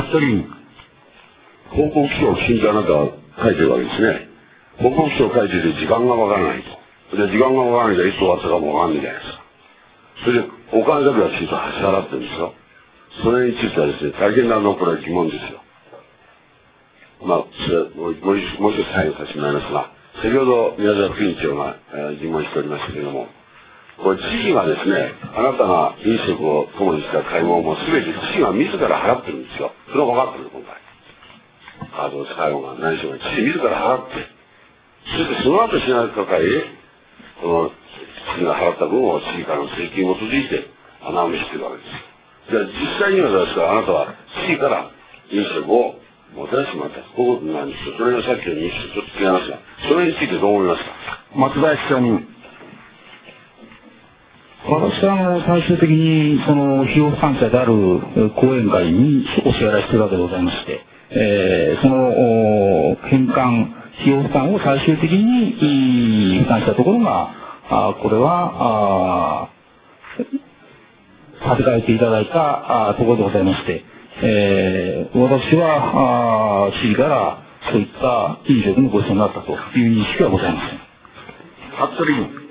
服部君。 報告書をきちんとあなたは書いてるわけですね。報告書を書いてて時間がわからないと。で、時間がわからないからいつ終わったかもわかんないじゃないですか。それで、お金だけはきちんと支払ってるんですよ。それについてはですね、大変なのこれは疑問ですよ。まあ、それもう、もう一つ最後させてもらいますが、先ほど宮沢副委員長が、えー、尋問しておりましたけれども、これ知事がですね、あなたが飲食を共にした会合も全て知事が自ら払ってるんですよ。それは分かってる、今回。カードを使うのが何しろ知事自ら払って、そしてその後しなかかり、この知事が払った分を知事からの請求に基づいて穴埋めしてるわけです。 じゃあ実際にはですから、あなたは C から飲食をもたらしてもらった。こういうことなんですよ。それがさっきの認識とちょっと違いますが、それについてどう思いますか？ 松林証人。 私はあの最終的にその費用負担者である講演会にお支払いしているわけでございまして、えー、その返還費用負担を最終的に負担したところが、あこれは立て替えていただいたあところでございまして、えー、私はあ市からそういった飲食のご馳走になったという認識はございません。 服部議員。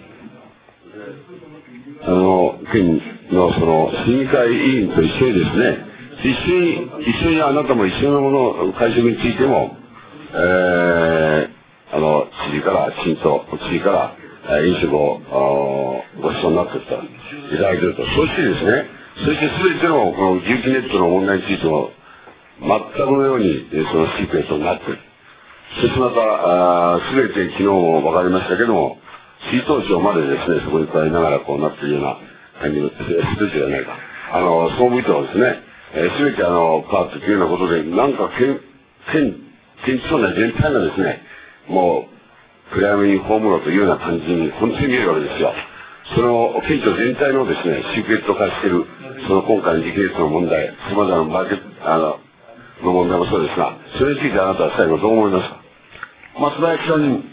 あの、県のその、市議会委員と一緒にですね、一緒に、一緒にあなたも一緒のもの、会食についても、えー、あの、知事から、市と、知事から、えー、飲食を、ご馳走になっていた、いただいていると。そしてですね、そして全ての、この、有機ネットの問題についても、全くのように、その、シークレットになっている。そしてまた、全て昨日も分かりましたけども、市当庁までですね、そこに加えながらこうなっているような感じの、市当庁じゃないか。あの、総務省はですね、すべ、えー、てあの、パートというようなことで、なんか県、県、県庁内全体がですね、もう、暗闇に葬ろうというような感じに、本当に見えるわけですよ。その、県庁全体のですね、シークレット化している、その今回の時系列の問題、様々なマーケット、あの、の問題もそうですが、それについてあなたは最後どう思いますか？ 松林証人。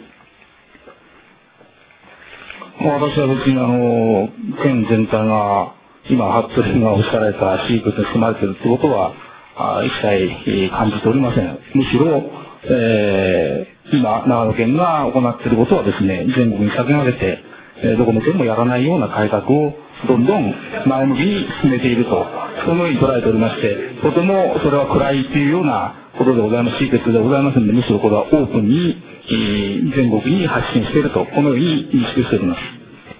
私は別にあの、県全体が、今、服部がおっしゃられたシークレットに含まれているということは、あ一切感じておりません。むしろ、えー、今、長野県が行っていることはですね、全国に先駆けて、えー、どこの県もやらないような改革をどんどん前向きに進めていると、そのように捉えておりまして、とてもそれは暗いというようなことでございます、シークレットでございますので、むしろこれはオープンに、えー、全国に発信していると、このように認識しております。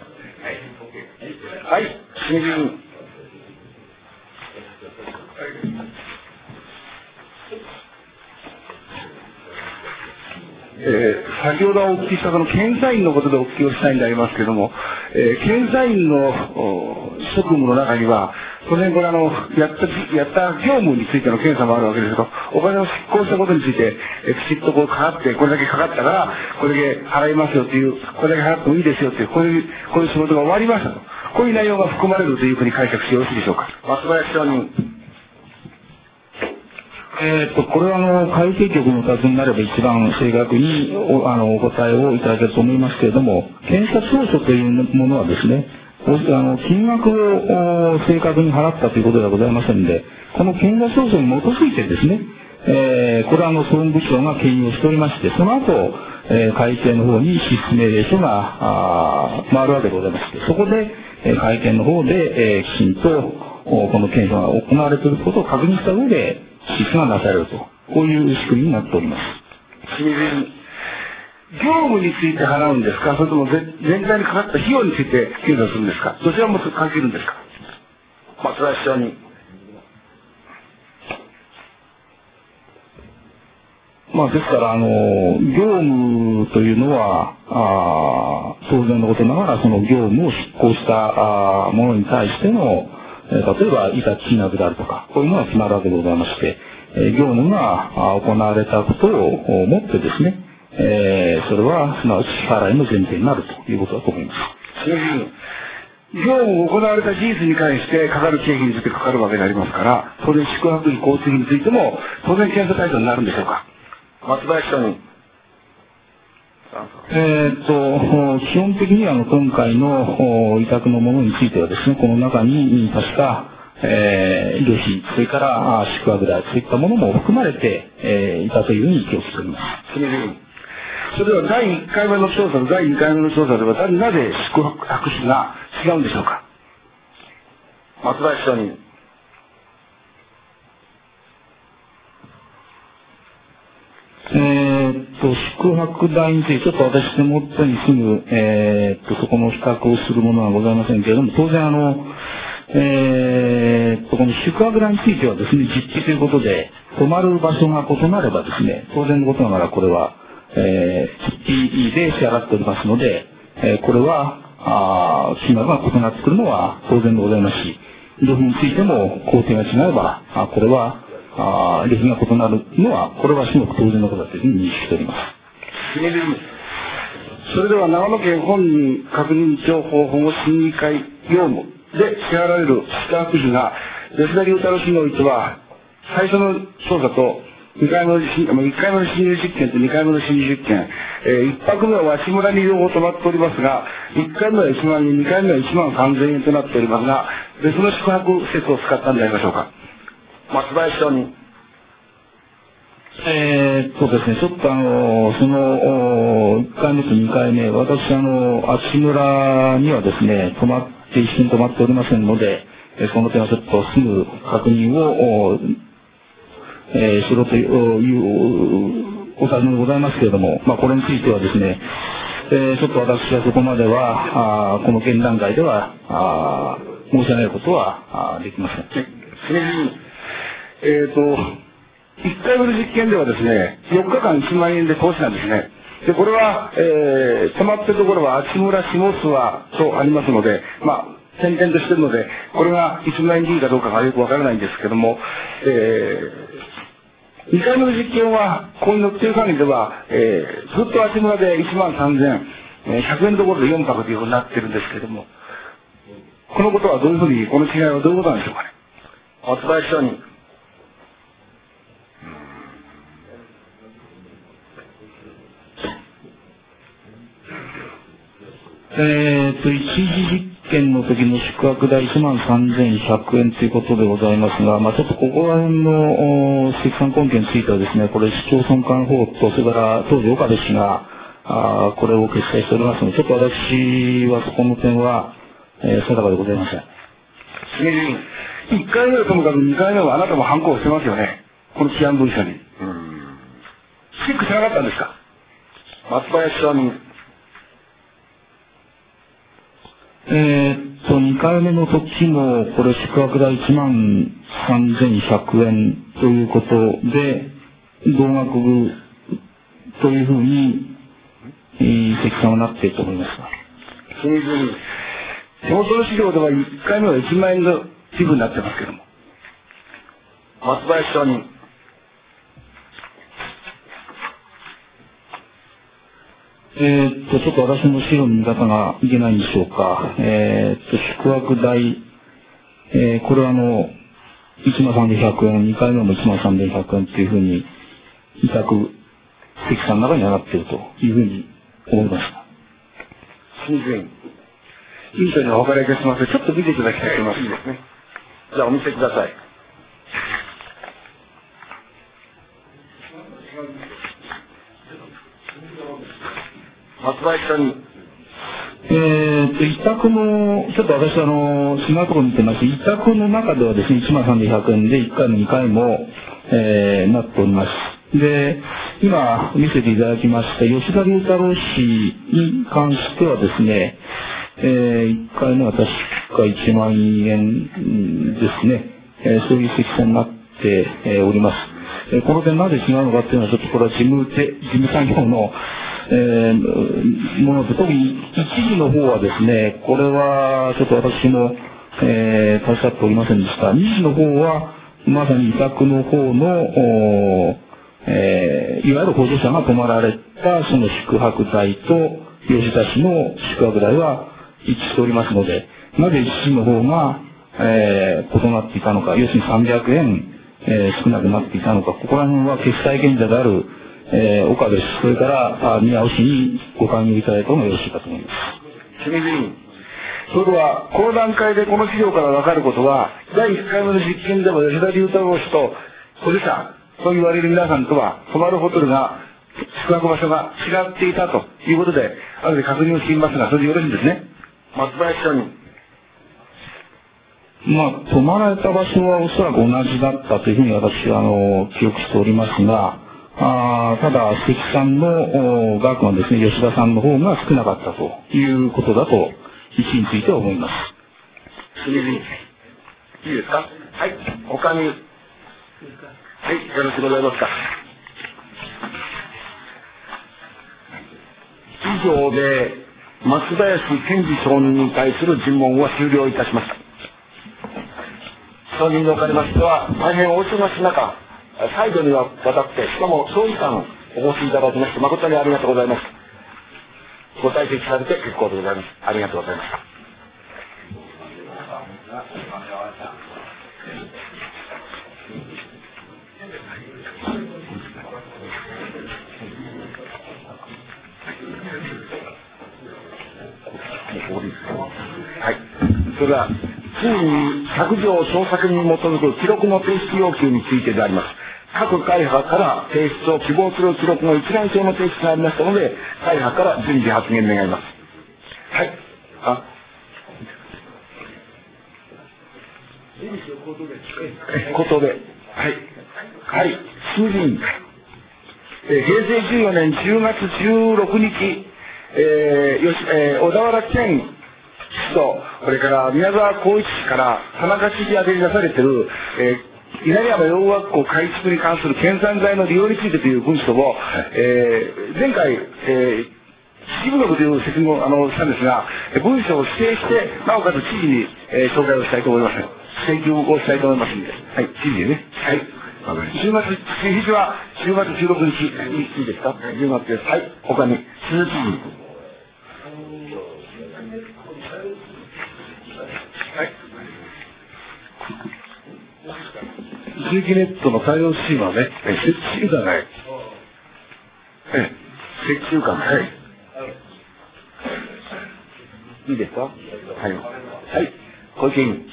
はい、新議員。えー、先ほどお聞きしたその検査員のことでお聞きをしたいんでありますけれども、えー、検査員の職務の中には、当然これあの、やった、やった業務についての検査もあるわけですけど、お金を執行したことについて、えー、きちっとこうかかって、これだけかかったから、これだけ払いますよっていう、これだけ払ってもいいですよっていう、こういう、こういう仕事が終わりましたと。こういう内容が含まれるというふうに解釈してよろしいでしょうか。松林証人。 えー、とこれはあの会計局のお尋ねになれば一番正確に お, あのお答えをいただけると思いますけれども、検査証書というものはですね、あの金額を正確に払ったということではございませんので、この検査証書に基づいてですね、えー、これはあの総務部長が兼用しておりまして、その後、えー、会計の方に支出命令書があ回るわけでございまして、そこで、えー、会計の方で、えー、きちんとこの検査が行われていることを確認した上で支出がなされると、こういう仕組みになっております。 業務について払うんですか、それとも全体にかかった費用について検査するんですか、どちらも関係るんですか。松林証人。 まあ、ですから、あの、業務というのは、あ当然のことながら、その業務を執行したあものに対しての、えー、例えば、委託金額であるとか、こういうのが決まるわけでございまして、えー、業務が行われたことをもってですね、えー、それは、すなわち支払いの前提になるということだと思います。 業務を行われた事実に関してかかる経費についてかかるわけでありますから、当然宿泊費、交通費についても、当然検査対象になるんでしょうか。松林証人。 えー、っと、基本的にはあの今回の委託のものについてはですね、この中に確か、えー、医療費、それから宿泊代、そういったものも含まれて、えー、いたというふうに記憶しております。 それではだいいっかいめの調査とだいにかいめの調査では、なぜ宿泊費が違うんでしょうか。松林証人。 えー、っと、宿泊代について、ちょっと私手元にすぐ、えー、っと、そこの比較をするものはございませんけれども、当然あの、えー、っと、この宿泊代についてはですね、実費ということで、泊まる場所が異なればですね、当然のことながらこれは、えー、実費で支払っておりますので、えー、これは、あ金額が異なってくるのは当然でございますし、 旅費についても工程が違えば、あこれは、あ旅費が異なるのは、これは至極当然のことだというふうに認識しております。 それでは長野県本人確認情報保護審議会業務で支払われる宿泊費が吉田龍太郎氏においては最初の調査とにかいめのいっかいめの侵入実験とにかいめの侵入実験、えー、いっぱくめは鷲村に両方泊まっておりますがいっかいめはいちまんえんにかいめはいちまんさんぜんえんとなっておりますが別の宿泊施設を使ったんでありましょうか。松林町にえーっとですね、ちょっとあの、その、いっかいめとにかいめ、私あの、足村にはですね、泊まって、一緒に泊まっておりませんので、その点はちょっとすぐ確認を、えー、しろというお尋ねでございますけれども、まあこれについてはですね、えー、ちょっと私はそこまでは、あこの現段階では、あ申し上げることはあできません。 えーと、いっかいめの実験ではですね、よっかかんいちまんえんで投資なんですね。で、これは、えー、泊まってるところは、足村下諏訪とありますので、まあ、点々としてるので、これがいちまんえんでいいかどうかがよくわからないんですけども、えー、にかいめの実験は、ここに載っている限りでは、えー、ずっと足村でいちまんさんぜん、えー、ひゃくえんどころでよんぱくというふうになってるんですけども、このことはどういうふうに、この違いはどういうことなんでしょうかね。松林署に。 えーと、一次実験の時の宿泊代いちまんさんぜんひゃくえんということでございますが、まあちょっとここら辺の積算根拠についてはですね、これ市町村間法と、それから当時岡部氏が、あこれを決裁しておりますので、ちょっと私はそこの点は、えー、定かでございません。 いっかいめはともかくにかいめはあなたも反抗してますよね。この起案文書に。うん。チェックしなかったんですか。松林署に。 えーっと、にかいめの時も、これ宿泊代いちまんさんぜんひゃくえんということで、同額というふうに、えー、積算はなっていると思いますが。 その手元の資料ではいっかいめはいちまんえんの寄付になってますけども。松林署に。 えー、っと、ちょっと私の資料の見方がいけないんでしょうか。えー、っと、宿泊代、えー、これはあの、いちまんさんぜんひゃくえん、にかいめもいちまんさんぜんひゃくえんというふうに、委託、積算の中に上がっているというふうに思いました。 新人、委員長にお伺いいたします。ちょっと見ていただきたいと思います。いいですね。じゃあお見せください。松林署に。 えーと、委託の、ちょっと私あの、違うところに見てまして、委託の中ではですね、いちまんさんぜんひゃくえんでいっかいもにかいも、えー、なっております。で、今見せていただきました吉田龍太郎氏に関してはですね、えー、いっかいめは確かいちまんえんですね、えー、そういう積算になって、えー、おります。えー、この点なぜ違うのかっていうのはちょっとこれは事務手、事務作業のえー、もので、特に一時の方はですね、これはちょっと私も、えー、携わっておりませんでした。二次の方は、まさに委託の方の、えー、いわゆる補助者が泊まられたその宿泊代と吉田氏の宿泊代は一致しておりますので、なぜ一時の方が、えー、異なっていたのか、要するにさんびゃくえん、えー、少なくなっていたのか、ここら辺は決済権者であるえー、岡部氏、それから宮尾氏にご関与いただいたのがよろしいかと思います。 清水委員、それでは、この段階でこの資料から分かることは、だいいっかいめの実験でも吉田龍太郎氏と保持者と言われる皆さんとは、泊まるホテルが、宿泊場所が違っていたということで、後で確認をしていますが、それでよろしいんですね。松林署に。 まあ、泊まられた場所はおそらく同じだったというふうに私はあの記憶しておりますが、あただ、関さんの額はですね、吉田さんの方が少なかったということだと、一については思います。 清水委員、いいですか。はい、他に。はい、よろしくございますか。以上で、松林健二証人に対する尋問は終了いたしました。 承認におかれましては、大変お忙しい中、再度にわたって、しかも長時間お越しいただきまして、誠にありがとうございます。ご退席されて結構でございます。ありがとうございました。はい。それでは、次に削除調査権に基づく記録の提出要求についてであります。各会派から提出を希望する記録の一覧表の提出がありましたので、会派から順次発言願います。はい。あ。ことで。はい。はい。審議委員会。えー、平成じゅうよねんじゅうがつじゅうろくにち、えー、よし、えー、小田原県市と、それから宮沢光一氏から田中知事宛てに出されている、えー、稲荷山養護学校改築に関する県産材の利用についてという文書を、えー、前回、えー、知事部録という説明をあのしたんですが、文書を指定して、なおかつ知事に、えー、紹介をしたいと思います。請求をしたいと思いますので。はい、知事ね。はい。じゅうがつ、日付はじゅうがつじゅうろくにち、いいですか ?じゅうがつです。はい、他に、鈴木知事。はい。 地域ネットの対応シーンはね、設置がない。 ええ、設置がない。いいですかはい。はい、小池委員。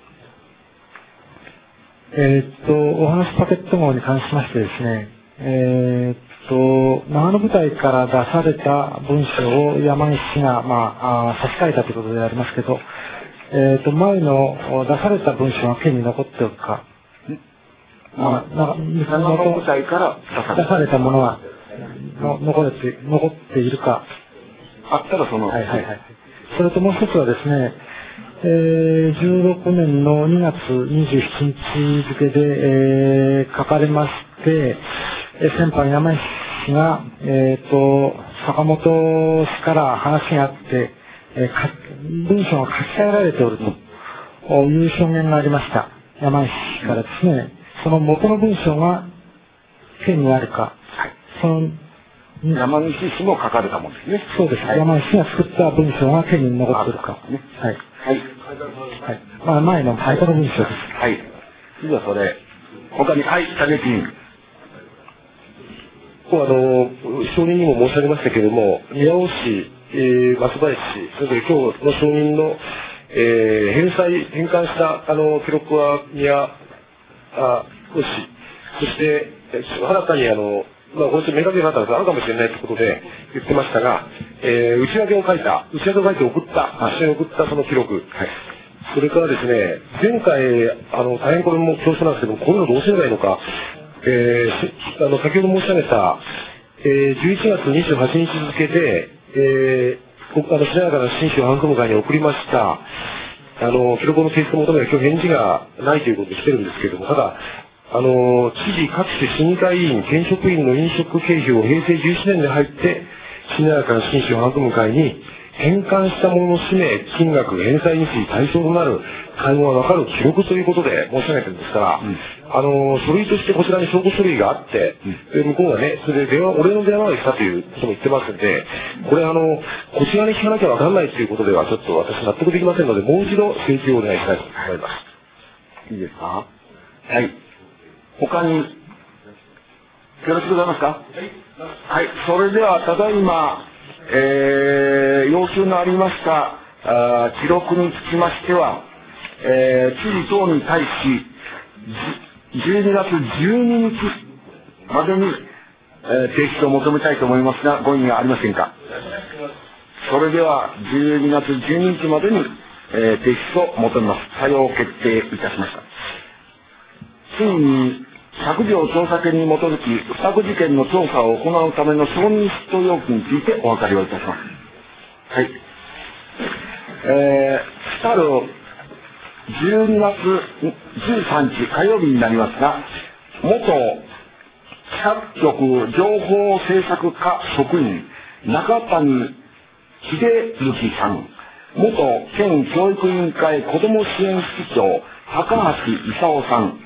えーっと、お話パケット号に関しましてですね、えーっと、長野部隊から出された文書を山岸氏が、まあ、あ差し替えたということでありますけど、えーっと、前の出された文書が県に残っておるか、 まあ、長野部隊から出されたものがの残れて、残っているか。 あったらその。 はいはいはい。それともう一つはですね、えー、じゅうろくねんのにがつにじゅうしちにち付で、えー、書かれまして、えー、先般山石氏が、えーと、坂本氏から話があって、えー、文書が書き換えられておるという証言がありました。山石氏からですね、その元の文書が県にあるか、 はい、 その山西氏も書かれたもんですね。 そうです。はい、山西氏が作った文書が県に残っているか。 ね、 はい。 はい。 はい。まあ、前の元の文書です。 はい。ではそれ、他に、はい、竹内委員。 あの、承認にも申し上げましたけれども、宮尾市、えー、松林市、それから今日の承認の、えー、返済、返還した、あの、記録は宮あ尾市、そして、新たにあの、まあ、これちょっと明確になったらあるかもしれないということで言ってましたが、えー、内訳を書いた、内訳を書いて送った、一緒に送ったその記録、はい、それからですね、前回、あの、大変これも恐縮なんですけども、こういうのどうすればいいのか、えー、あの、先ほど申し上げた、えー、じゅういちがつにじゅうはちにち付で、えー、あの、しなやかな新州班組会に送りました、あの、記録の提出を求める今日返事がないということで来てるんですけれども、ただ、あの、知事各種審議会委員、県職員の飲食経費を平成じゅうななねんに入って、しなやかな新州班組会に返還したものの氏名、金額、返済日時、対象となる会合が分かる記録ということで申し上げてるんですから、うん、あの、書類としてこちらに証拠書類があって、うん、向こうがね、それで電話、俺の電話が来たということも言ってますんで、これあの、こちらに聞かなきゃ分かんないということではちょっと私納得できませんので、もう一度請求をお願いしたいと思います。 いいですか？はい。他に、よろしくございますか？はい。それでは、ただいま、えー、要求のありましたあ記録につきましては、えー、知事等に対し、じゅうにがつじゅうににちまでに、えー、提出を求めたいと思いますが、ご異議はありませんか？それでは、じゅうにがつじゅうににちまでに、えー、提出を求めます。採用決定いたしました。次に、削除調査権に基づき、不作事件の調査を行うための承認出頭要求についてお分かりをいたします。はい。えー、来るじゅうにがつじゅうさんにち火曜日になりますが、元各局情報政策課職員、中谷秀幸さん、元県教育委員会子ども支援室長、 高橋勲さん、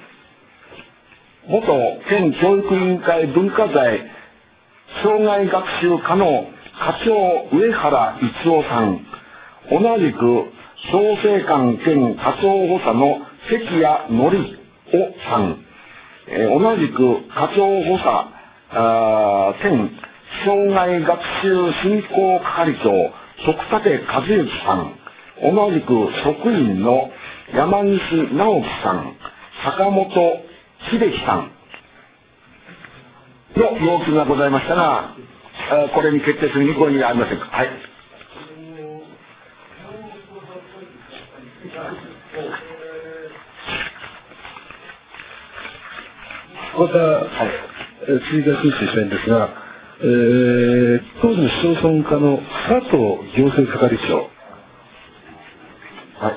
元県教育委員会文化財障害学習課の課長上原一夫さん、同じく創成館兼課長補佐の関谷則夫さん、えー、同じく課長補佐兼障害学習振興係長徳立和之さん、同じく職員の山西直樹さん、坂本秀樹さんの要求がございましたが、これに決定するにご異議はありませんか。はい。 また、はい、追加申請したいんですが、えー、当時の市町村課の佐藤行政係長、はい、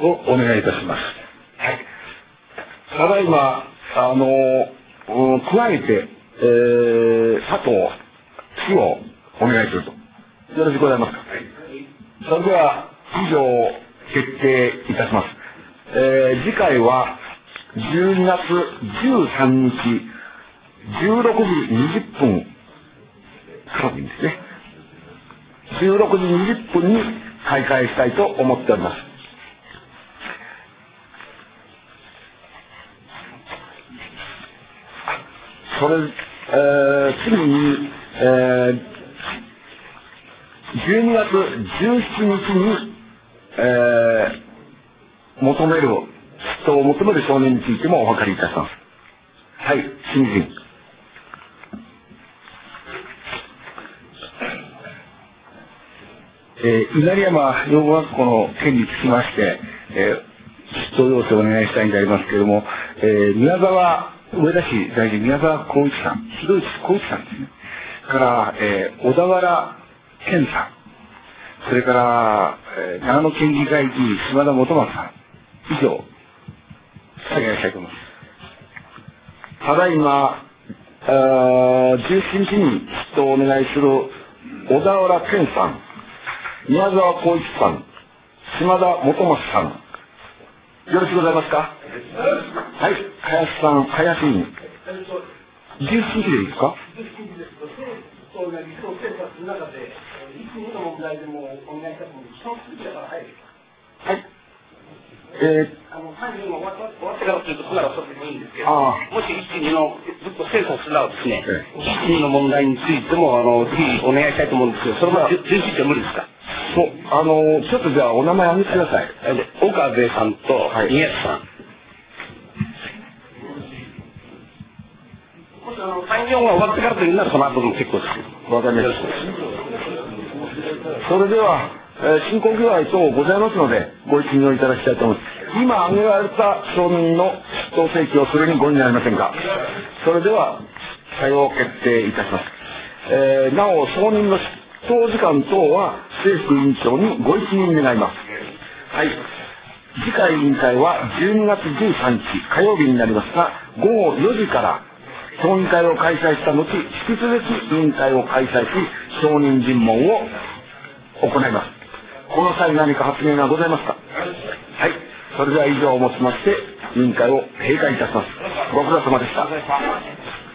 をお願いいたします。 はい。ただいま、あの、うん、加えて、えー、佐藤氏をお願いすると。よろしくございますか。はい。それでは、以上、決定いたします。えー、次回は、じゅうにがつじゅうさんにち、じゅうろくじにじゅっぷんからでいいんですね。じゅうろくじにじゅっぷんに開会したいと思っております。それ、えー、次に、えー、じゅうにがつじゅうしちにちに、えー、求める、出頭を求める少年についてもお諮りいたします。はい、新人。 えー、稲荷山養護学校の件につきまして、えー、出頭要請をお願いしたいんでありますけれども、えー、宮沢、上田市在住宮沢光一さん、広市光一さんですね。から、えー、小田原健さん、それから、えー、長野県議会議員島田元松さん、以上、お願いしたいと思います。 ただいま、じゅうしちにちに出頭をお願いする小田原健さん、宮沢光一さん、島田元松さん、よろしくございますか。はい、林さん、林委員。じゅうしちにちでいいですか。はい。えー、あの、さんじゅうが終わってからというと、それはそれでもいいんですけど、もしいち、にの、ずっと精査するのはですね、いち、にの問題についても、あの、ぜひお願いしたいと思うんですけど、それは、じゅうしちにちは無理ですか。そう、あの、ちょっとじゃあ、お名前挙げてください。岡部さんと、宮津さん。もし、あの、さん、よんが終わってからというのは、その後でも結構です。わかりました。それでは、えー、進行具合等ございますので、ご一任をいただきたいと思います。今挙げられた証人の出頭請求をするにご異議ありませんか。それでは、採用決定いたします。えー、なお、証人の出頭時間等は、政府委員長にご一任願います。はい。次回委員会はじゅうにがつじゅうさんにち火曜日になりますが、ごごよじから、協議会を開催した後、引き続き委員会を開催し、証人尋問を行います。この際何か発言がございますか。はい。それでは以上をもちまして、委員会を閉会いたします。ご苦労様でした。